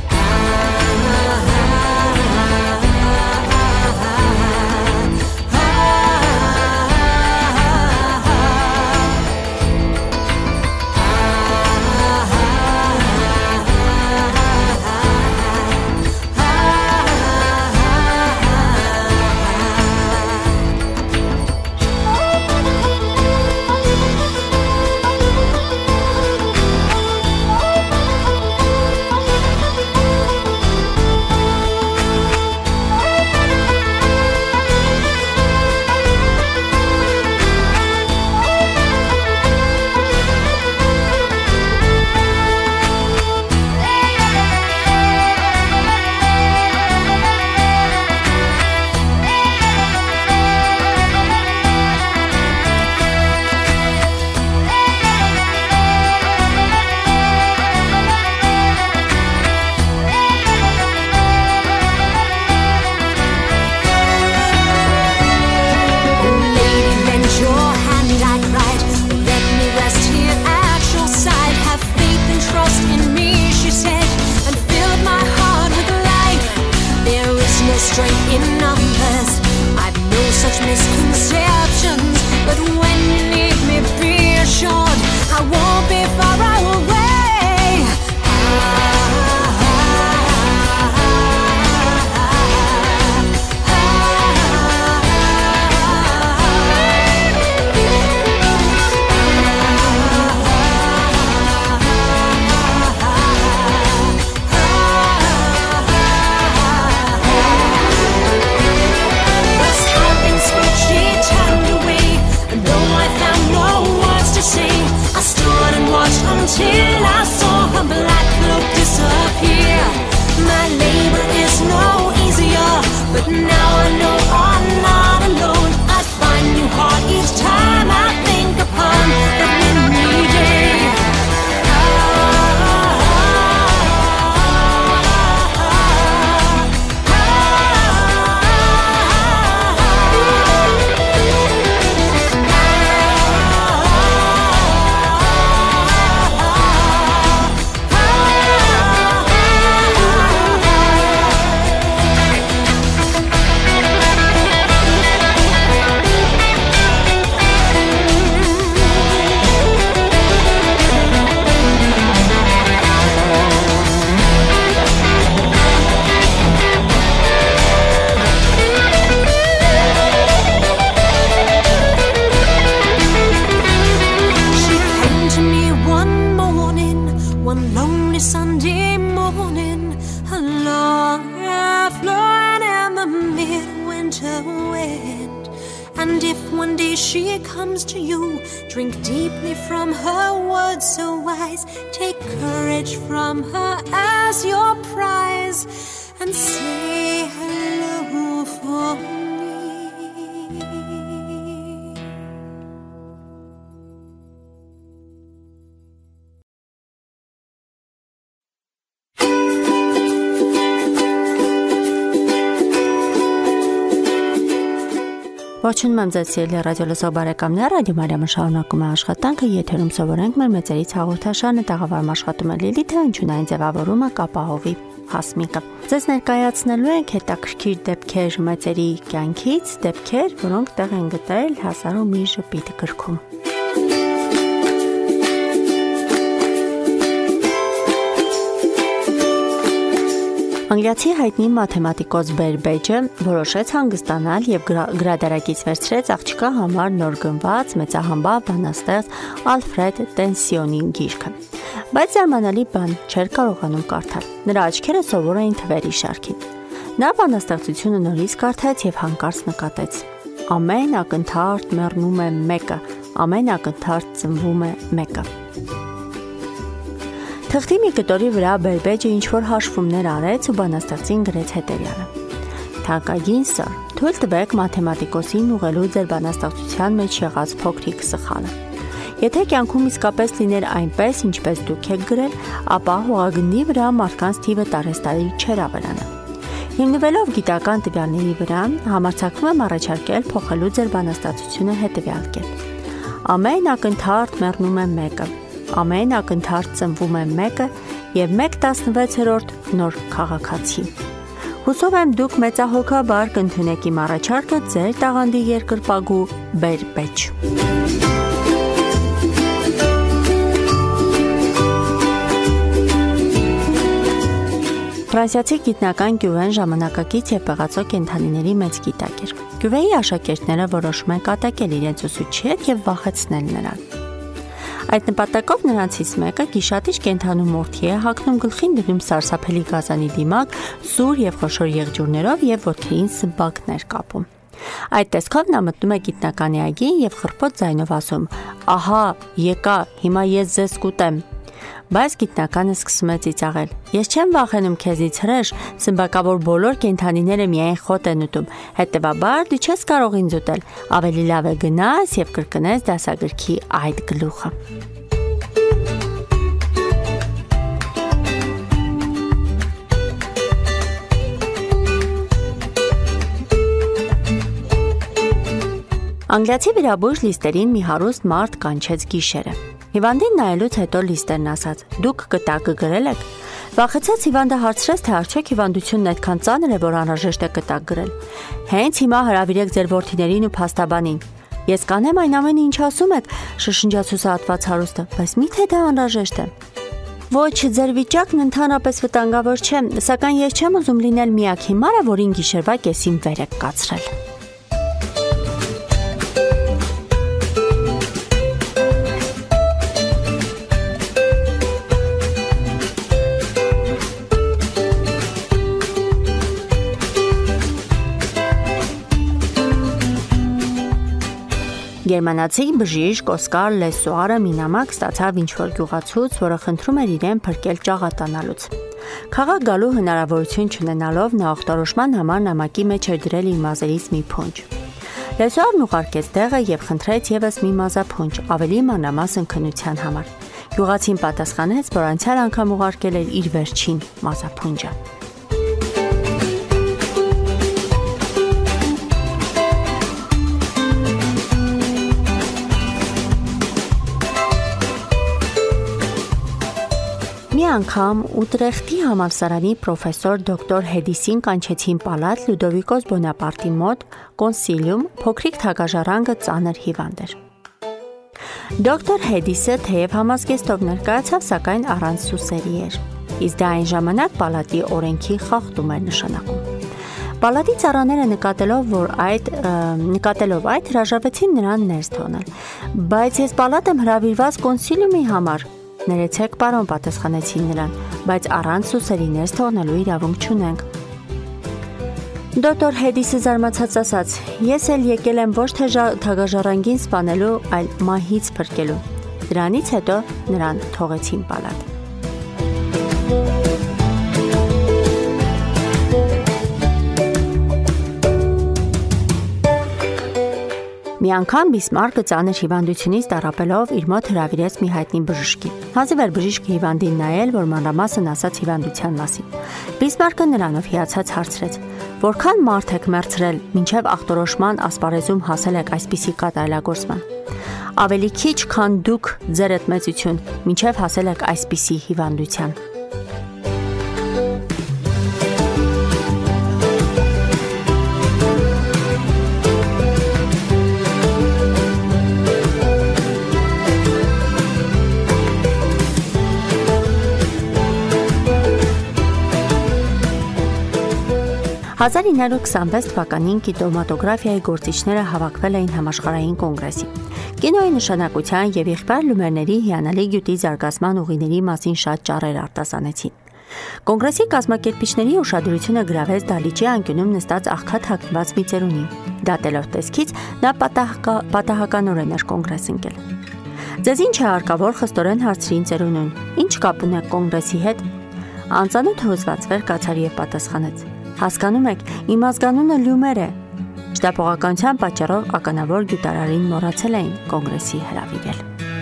E: Strength in numbers, I've no such misconceptions. But when you need me, be assured I won't be far away. Until I saw her black cloak disappear. My labor is no easier, but now I know I'm not alone. I find new heart each time I think upon the windy day. She comes to you, drink deeply from her words so wise, take courage from her as your prize, and say hello for me.
F: Ողջունում եմ ձեզ սիրելի ռադիոլսող բարեկամներ, Ռադիո Մարիամը շարունակում է աշխատանքը, եթերում սովորենք մեր մեծերից հաղորդաշարը, տաղավարում աշխատում է Լիլիթը, հնչյունային ձևավորումը Կապահովի Հասմիկը։ Ձեզ ներկայացնելու ենք հետաքրքիր դեպքեր մեծերի կյանքից, դեպքեր, որոնք տեղ են գտել 1000 մի ժպիտ գրքում։ Անգլիացի հայտնի մաթեմատիկոս Բերբեջը որոշեց հանգստանալ եւ գրադարակից վերցրեց աղջկա համար նոր գնված մեծահամբավ բանաստեղծ Ալֆրեդ Տենսիոնի գիրքը։ Բայց զարմանալի բան չէր կարողանում կարդալ։ Նրա աչքերը սովոր էին թվերի շարքին։ Նա բանաստեղծությունը նորից կարդաց եւ հանկարծ նկատեց. ամեն ակնթարթ մեռնում է մեկը, ամեն ակնթարթ ծնվում է մեկը։ Թղթի մի կտորի վրա Բերբեջը ինչ-որ հաշվումներ արեց ու բանաստեղծին գրեց հետևյալը. Թանկագին սըր, թույլ տվեք մաթեմատիկոսին ուղղելու ձեր բանաստեղծության մեջ եղած փոքրիկ սխալը։ Եթե կյանքում իսկապես լիներ այնպես, ինչպես դուք եք գրել, ապա հողագնդի վրա մարդկանց թիվը տարեստարի չէր ավելանա։ Հիմնվելով գիտական տվյալների վրա, համարձակվում եմ առաջարկել փոխելու ձեր բանաստեղծությունը հետևյալ կերպ. ամեն ակնթարթ մեռնում է մեկը, ամեն ակնթարթ ծնվում է մեկը եւ 1/16 նոր քաղաքացի։ Հուսով եմ դուք մեծահոգաբար կընդունեք իմ առաջարկը ձեր տաղանդի երկրպագու Բերբեջ։ Ֆրանսիացի գիտնական Գյուվեն ժամանակակից եւ պեղածո կենդանիների մեծ գիտակ էր։ Գյուվեի աշակերտները որոշում են կատակել իրենց ուսուցչի հետ եւ վախեցնել նրան։ Այդ նպատակով նրանցից մեկը գիշատիչ կենդանու մորթի է հագնում գլխին դնում սարսափելի գազանի դիմակ, սուր եւ խոշոր եղջյուրներով եւ ոտքերին սմբակներ կապում։ Այդ տեսքով նա մտնում է գիտնականի այգին եւ խռպոտ ձայնով ասում. «Ահա, եկա, հիմա ես ձեզ կուտեմ»։ Բայց գիտնականը սկսում է ծիծաղել. «Ես չեմ վախենում քեզից հրեշ, սմբակավոր բոլոր կենդանիները միայն խոտ են ուտում, հետևաբար դու չես կարող ինձ ուտել, ավելի լավ է գնաս եւ կրկնես դասագրքի այդ գլուխը»։ Անգլիացի վիրաբույժ Լիստերին մի հարուստ մարդ կանչեց գիշերը։ Հիվանդին նայելուց հետո Լիստերն ասաց. «Դուք կտակը գրել եք»։ Վախեցած հիվանդը հարցրեց, թե արդյոք հիվանդությունն այդքան ծանր է, որ անհրաժեշտ է կտակ գրել։ «Հենց հիմա հրավիրեք ձեր որդիներին ու փաստաբանին»։ «Ես կանեմ այն ամենը, ինչ ասում եք», շշնջաց հուսահատված հարուստը, «բայց միթե դա անհրաժեշտ է»։ «Ոչ, ձեր վիճակն ընդհանրապես վտանգավոր չէ, սակայն ես չեմ ուզում լինել միակ հիմարը, որին գիշերվա կեսին վեր եք կացրել»։ Գերմանացի բժիշկ Օսկար Լեսուարը մի նամակ ստացավ ինչ-որ գյուղացուց, որը խնդրում էր իրեն փրկել ճաղատանալուց։ Քաղաք գալու հնարավորություն չունենալով նա ախտորոշման համար նամակի մեջ էր դրել իր մազերից մի փունջ։ Լեսուարն ուղարկեց տեղը եւ խնդրեց եւս մի մազափունջ, ավելի մանրամասն քննության համար։ Գյուղացին պատասխանեց, որ անցյալ անգամ ուղարկել էր իր վերջին մազափունջը։ Մի անգամ Ուտրեխտի համալսարանի պրոֆեսոր դոկտոր Հեդիսին կանչեցին պալատ Լյուդովիկոս Բոնապարտի մոտ կոնսիլիում, փոքրիկ թագաժառանգը ծանր հիվանդ էր։ Դոկտոր Հեդիսը թեև համազգեստով ներկայացավ, սակայն առանց սուսերի էր։ Իսկ դա այն ժամանակ պալատի օրենքի խախտում էր նշանակում։ Պալատի ծառաները նկատելով այդ հրաժարվեցին նրան ներս թողնել։ Բայց ես պալատ եմ հրավիրված կոնսիլիումի համար։ Ներեցեք, պարոն, պատասխանեցին նրան, բայց առանց սուսերի ներս թողնելու իրավունք չունենք։ Դոկտոր Հեդիսը զարմացած ասաց. «Ես էլ եկել եմ ոչ թե թագաժառանգին սպանելու, այլ մահից փրկելու»։ Դրանից հետո նրան թողեցին պալատ։ Մի անգամ Բիսմարկը ծանր հիվանդությունից տառապելով իր մոտ հրավիրեց մի հայտնի բժշկի։ Հազիվ էր բժիշկը հիվանդին նայել, որ մանրամասն ասաց հիվանդության մասին։ Բիսմարկը նրանով հիացած հարցրեց. «Որքան մարդ եք մեռցրել, մինչև ախտորոշման ասպարեզում հասել եք այսպիսի կատարելագործման»։ «Ավելի քիչ, քան դուք ձերդ մեծություն, մինչև հասել եք այսպիսի հիվանդության»։ 1926 թվականին կինեմատոգրաֆիայի գործիչները հավաքվել էին համաշխարհային կոնգրեսի։ Կինոյի նշանակության եւ եղբայր լումերների հիանալի գյուտի զարգացման ուղիների մասին շատ ճառեր արտասանեցին։ Կոնգրեսի կազմակերպիչների ուշադրությունը գրավեց դալիճի անկյունում նստած աղքատ հագնված մի ծերունի։ Դատելով տեսքից նա պատահականորեն էր կոնգրես ընկել։ Ձեզ ինչ է հարկավոր, խստորեն հարցրին ծերունուն։ Ինչ կապ ունեք կոնգրեսի հետ։ Անծանոթը հուզված վեր կացավ եւ պատասխանեց. Հասկանում եք, իմ ազգանունը Լյումեր է։ Շտապողականության պատճառով ականավոր գյուտարարին մոռացել էին կոնգրեսի հրավիրել։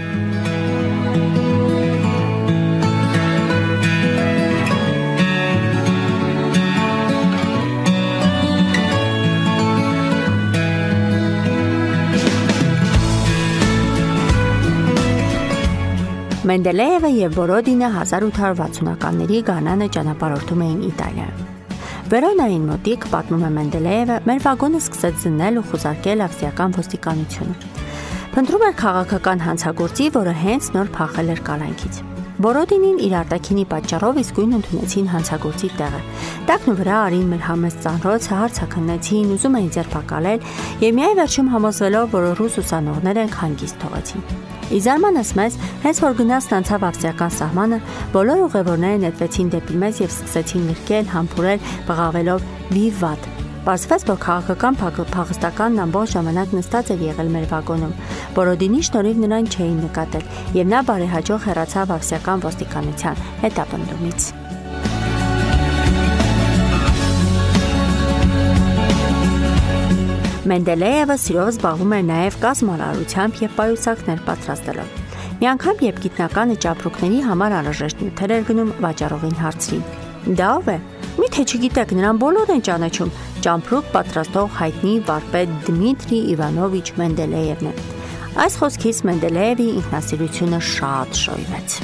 F: Մենդելեևը եւ Բորոդինը 1860-ականների գարնանը ճանապարհորդում էին Իտալիայում։ Վերոնային մոտիկ, պատմում է Մենդելեևը, մեր վագոնը սկսեց զննել ու խուզարկել ավստրիական ոստիկանությունը։ Փնտրում էր քաղաքական հանցագործի, որը հենց նոր փախել էր կալանքից։ Բորոդինին իր արտաքինի պատճառով իսկույն ընդունեցին հանցագործի տեղը։ Տակն ու վրա արին մեր համեստ ծանրոցը, հարցաքննեցին, ուզում էին ձերբակալել եւ միայն վերջում համոզվելով, որ ռուս ուսանողներ են, հանգիստ թողեցին։ Իզարմանս մեզ, հենց որ գնացն անցավ ավստրիական սահմանը, բոլոր ուղևորները նետվեցին դեպի մեզ եւ սկսեցին լրկել, համբուրել, բղավելով «Վիվատ»։ Պարզվեց, որ քաղաքական փախստականն ամբողջ ժամանակ նստած էր եղել մեր վագոնում։ Բորոդինի շնորհիվ նրան չէին նկատել եւ նա բարեհաջող հեռացավ ավստրիական ոստիկանության հետապնդումից։ Մենդելեևը սիրով զբաղվում էր նաև կազմարարությամբ եւ պայուսակներ պատրաստելով։ Մի անգամ, երբ գիտնականը ճապրուկների համար անհրաժեշտ նյութեր էր գնում, վաճառողին հարցրին. «Դա ով է»։ «Միթե չգիտեք, նրան բոլորն են ճանաչում»։ Ճամփրուկ պատրաստող հայտնի վարպետ Դմիտրի Իվանովիչ Մենդելեևն է։ Այս խոսքից Մենդելեևի ինքնասիրությունը շատ շոյվեց։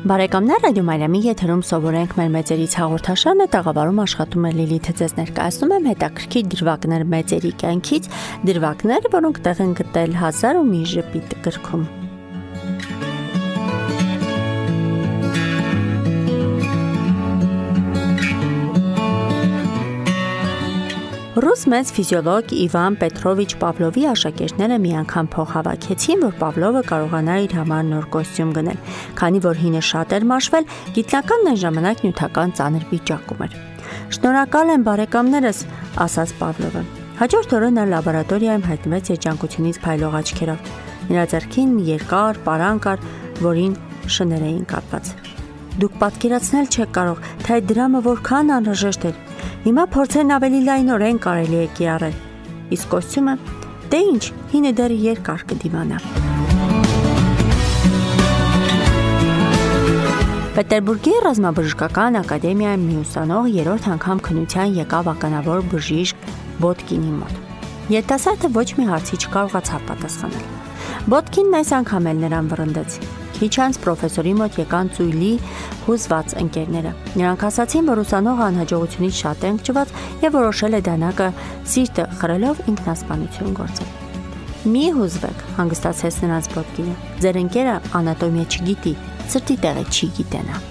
F: Բարեկամներ, Ռադիո Մարիամի եթերում սովորենք մեր մեծերից հաղորդաշարը, տաղավարում աշխատում է Լիլիթը, ձեզ ներկայացնում եմ հետաքրքիր դրվագներ մեծերի կյանքից, դրվագներ, որոնք տեղ են գտել 1001 ժպիտ գրքում։ Ռուս մեծ ֆիզիոլոգ Իվան Պետրովիչ Պավլովի աշակերտները մի անգամ փող հավաքեցին, որ Պավլովը կարողանար իր համար նոր կոստյում գնել, քանի որ հինը շատ էր մաշվել, գիտնականն այն ժամանակ նյութական ծանր վիճակում էր։ «Շնորհակալ եմ, բարեկամներս», ասաց Պավլովը։ Հաջորդ օրը նա լաբորատորիայում հայտնվեց երջանկությունից փայլող աչքերով։ Նրա ձեռքին մի երկար պարան կար, որին շներ էին կապված։ «Դուք պատկերացնել չեք կարող, թե այդ դրամը որքան անհրաժեշտ էր։ Հիմա փորձեն ավելի լայնորեն կարելի է կիրառել։ Իսկ կոստյումը, դե ինչ, հինը դեռ երկար կդիմանա»։ Պետերբուրգի ռազմաբժշկական ակադեմիայում մի ուսանող երրորդ անգամ քննության եկավ ականավոր բժիշկ Բոտկինի մոտ։ Երիտասարդը ոչ մի հարցի չկարողացավ պատասխանել։ Բոտկինն այս անգամ էլ նրան վռնդեց։ Քիչ անց պրոֆեսորի մոտ եկան ծույլի հուզված ընկերները։ Նրանք ասացին, որ ուսանողը անհաջողությունից շատ է ընկճված եւ որոշել է դանակը սիրտը խրելով ինքնասպանություն գործել։ «Մի հուզվեք», հանգստացեց նրանց Բոտկինը։ «Ձեր ընկերը անատոմիա չգիտի, սրտի տեղը չի գիտենա»։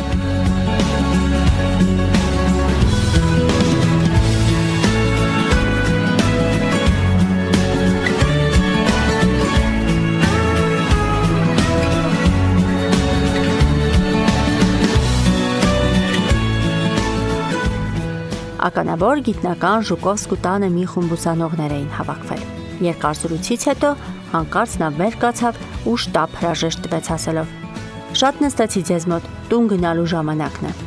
F: Ականավոր գիտնական Ժուկովսկու տանը մի խումբ ուսանողներ էին հավաքվել։ Երկար զրույցից հետո հանկարծ նա վեր կացավ ու շտապ հրաժեշտ տվեց ասելով. «Շատ նստեցի ձեզ մոտ, տուն գնալու ժամանակն է»։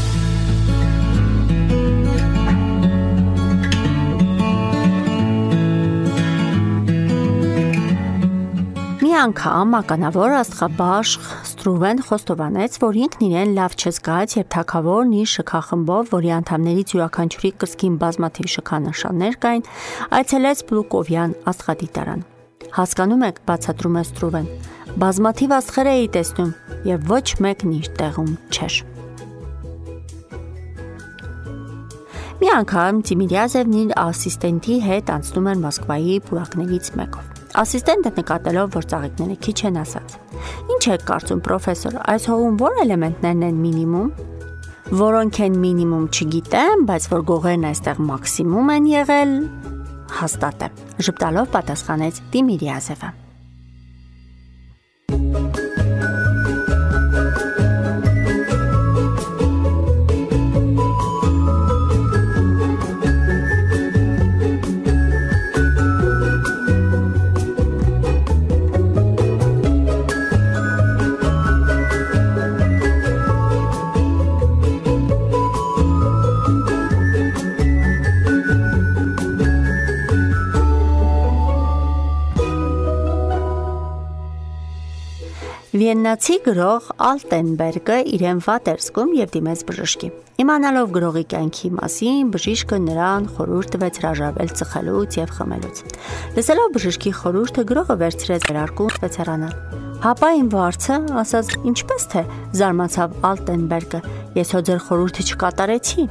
F: Մի անգամ ականավոր աստղաբաշխ Ստրուվեն խոստովանեց, որ ինքն իրեն լավ չզգաց, երբ թագավորն իր շքախմբով, որի անդամներից յուրաքանչյուրի կրծքին բազմաթիվ շքանշաններ կային, այցելեց Պլուկովյան աստղադիտարան։ «Հասկանում եք», բացատրում է Ստրուվեն, «բազմաթիվ աստղեր էի տեսնում եւ ոչ մեկն իր տեղում չէր»։ Մի անգամ Տիմիրյազևն իր ասիստենտի հետ անցնում էր Մոսկվայի պուրակներից մեկով։ Ասիստենտը նկատելով, որ ծաղիկները քիչ են, ասաց. «Ինչ եք կարծում, պրոֆեսոր, այս հողում ո՞ր էլեմենտներն են մինիմում»։ «Որոնք են մինիմում չգիտեմ, բայց որ գողերն այստեղ մաքսիմում են եղել, հաստատ է», ժպտալով պատասխանեց Տիմիրյազևը։ Վիեննացի գրող Ալտենբերգը իրեն վատ էր զգում եւ դիմեց բժշկի։ Իմանալով գրողի կյանքի մասին, բժիշկը նրան խորհուրդ տվեց հրաժարվել ծխելուց եւ խմելուց։ Լսելով բժշկի խորհուրդը, գրողը վերցրեց վերարկուն ու հեռանալ։ «Հապա իմ վարձը», ասաց, «ինչպես թե», զարմացավ Ալտենբերգը, «ես հո ձեր խորհուրդը չկատարեցի»։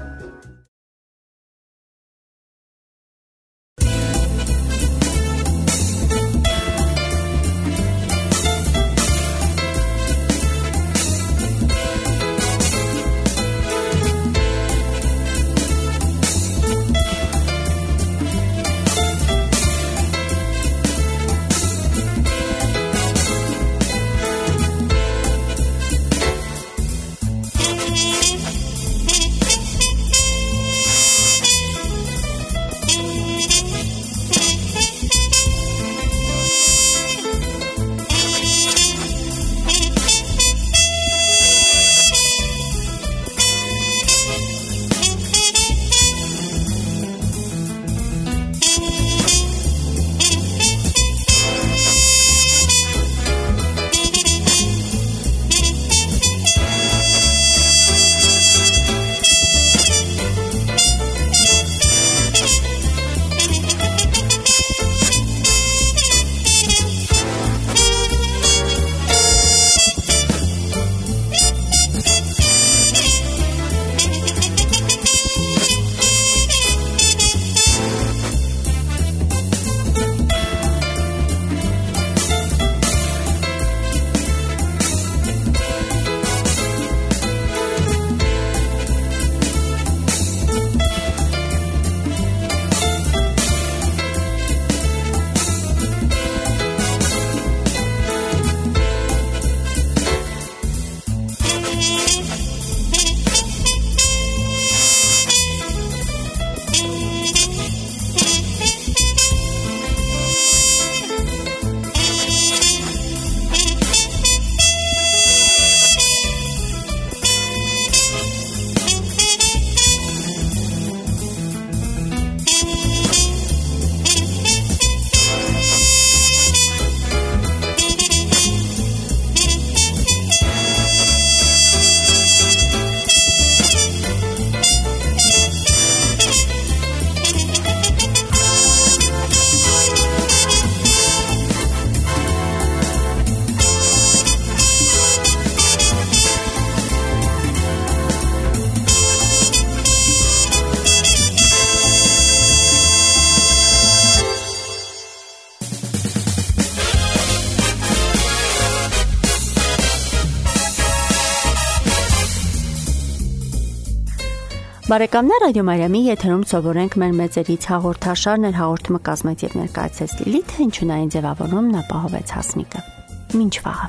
F: Բարեկամներ, Ռադիո Մարիամի եթերում սովորենք մեր մեծերից հաղորդաշարն հաղորդումը կազմեց եւ ներկայացեց Լիլիթը, ինչունային ձևավորումն ապահովեց Հասմիկը։ Մինչ վաղը։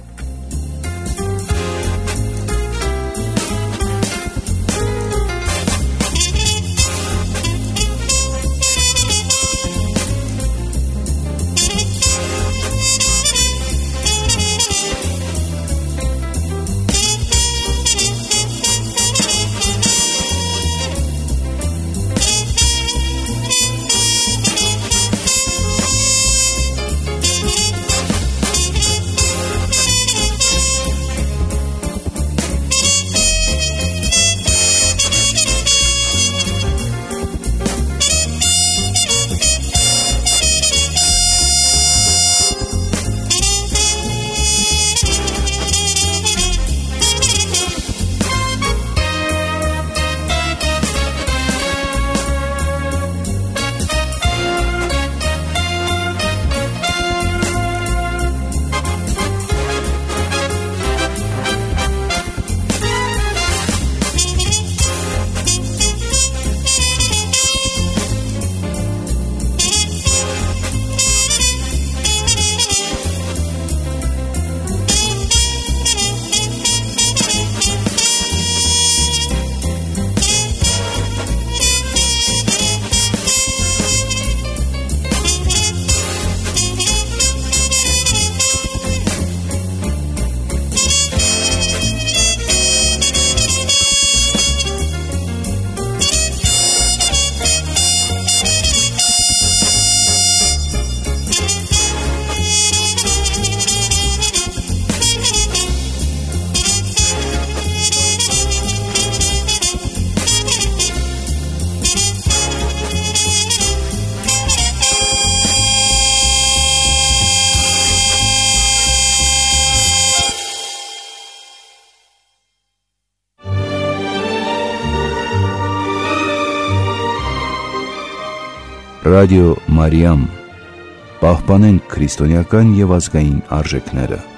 A: Ռադիո Մարիամ, պահպանենք քրիստոնեական եւ ազգային արժեքները։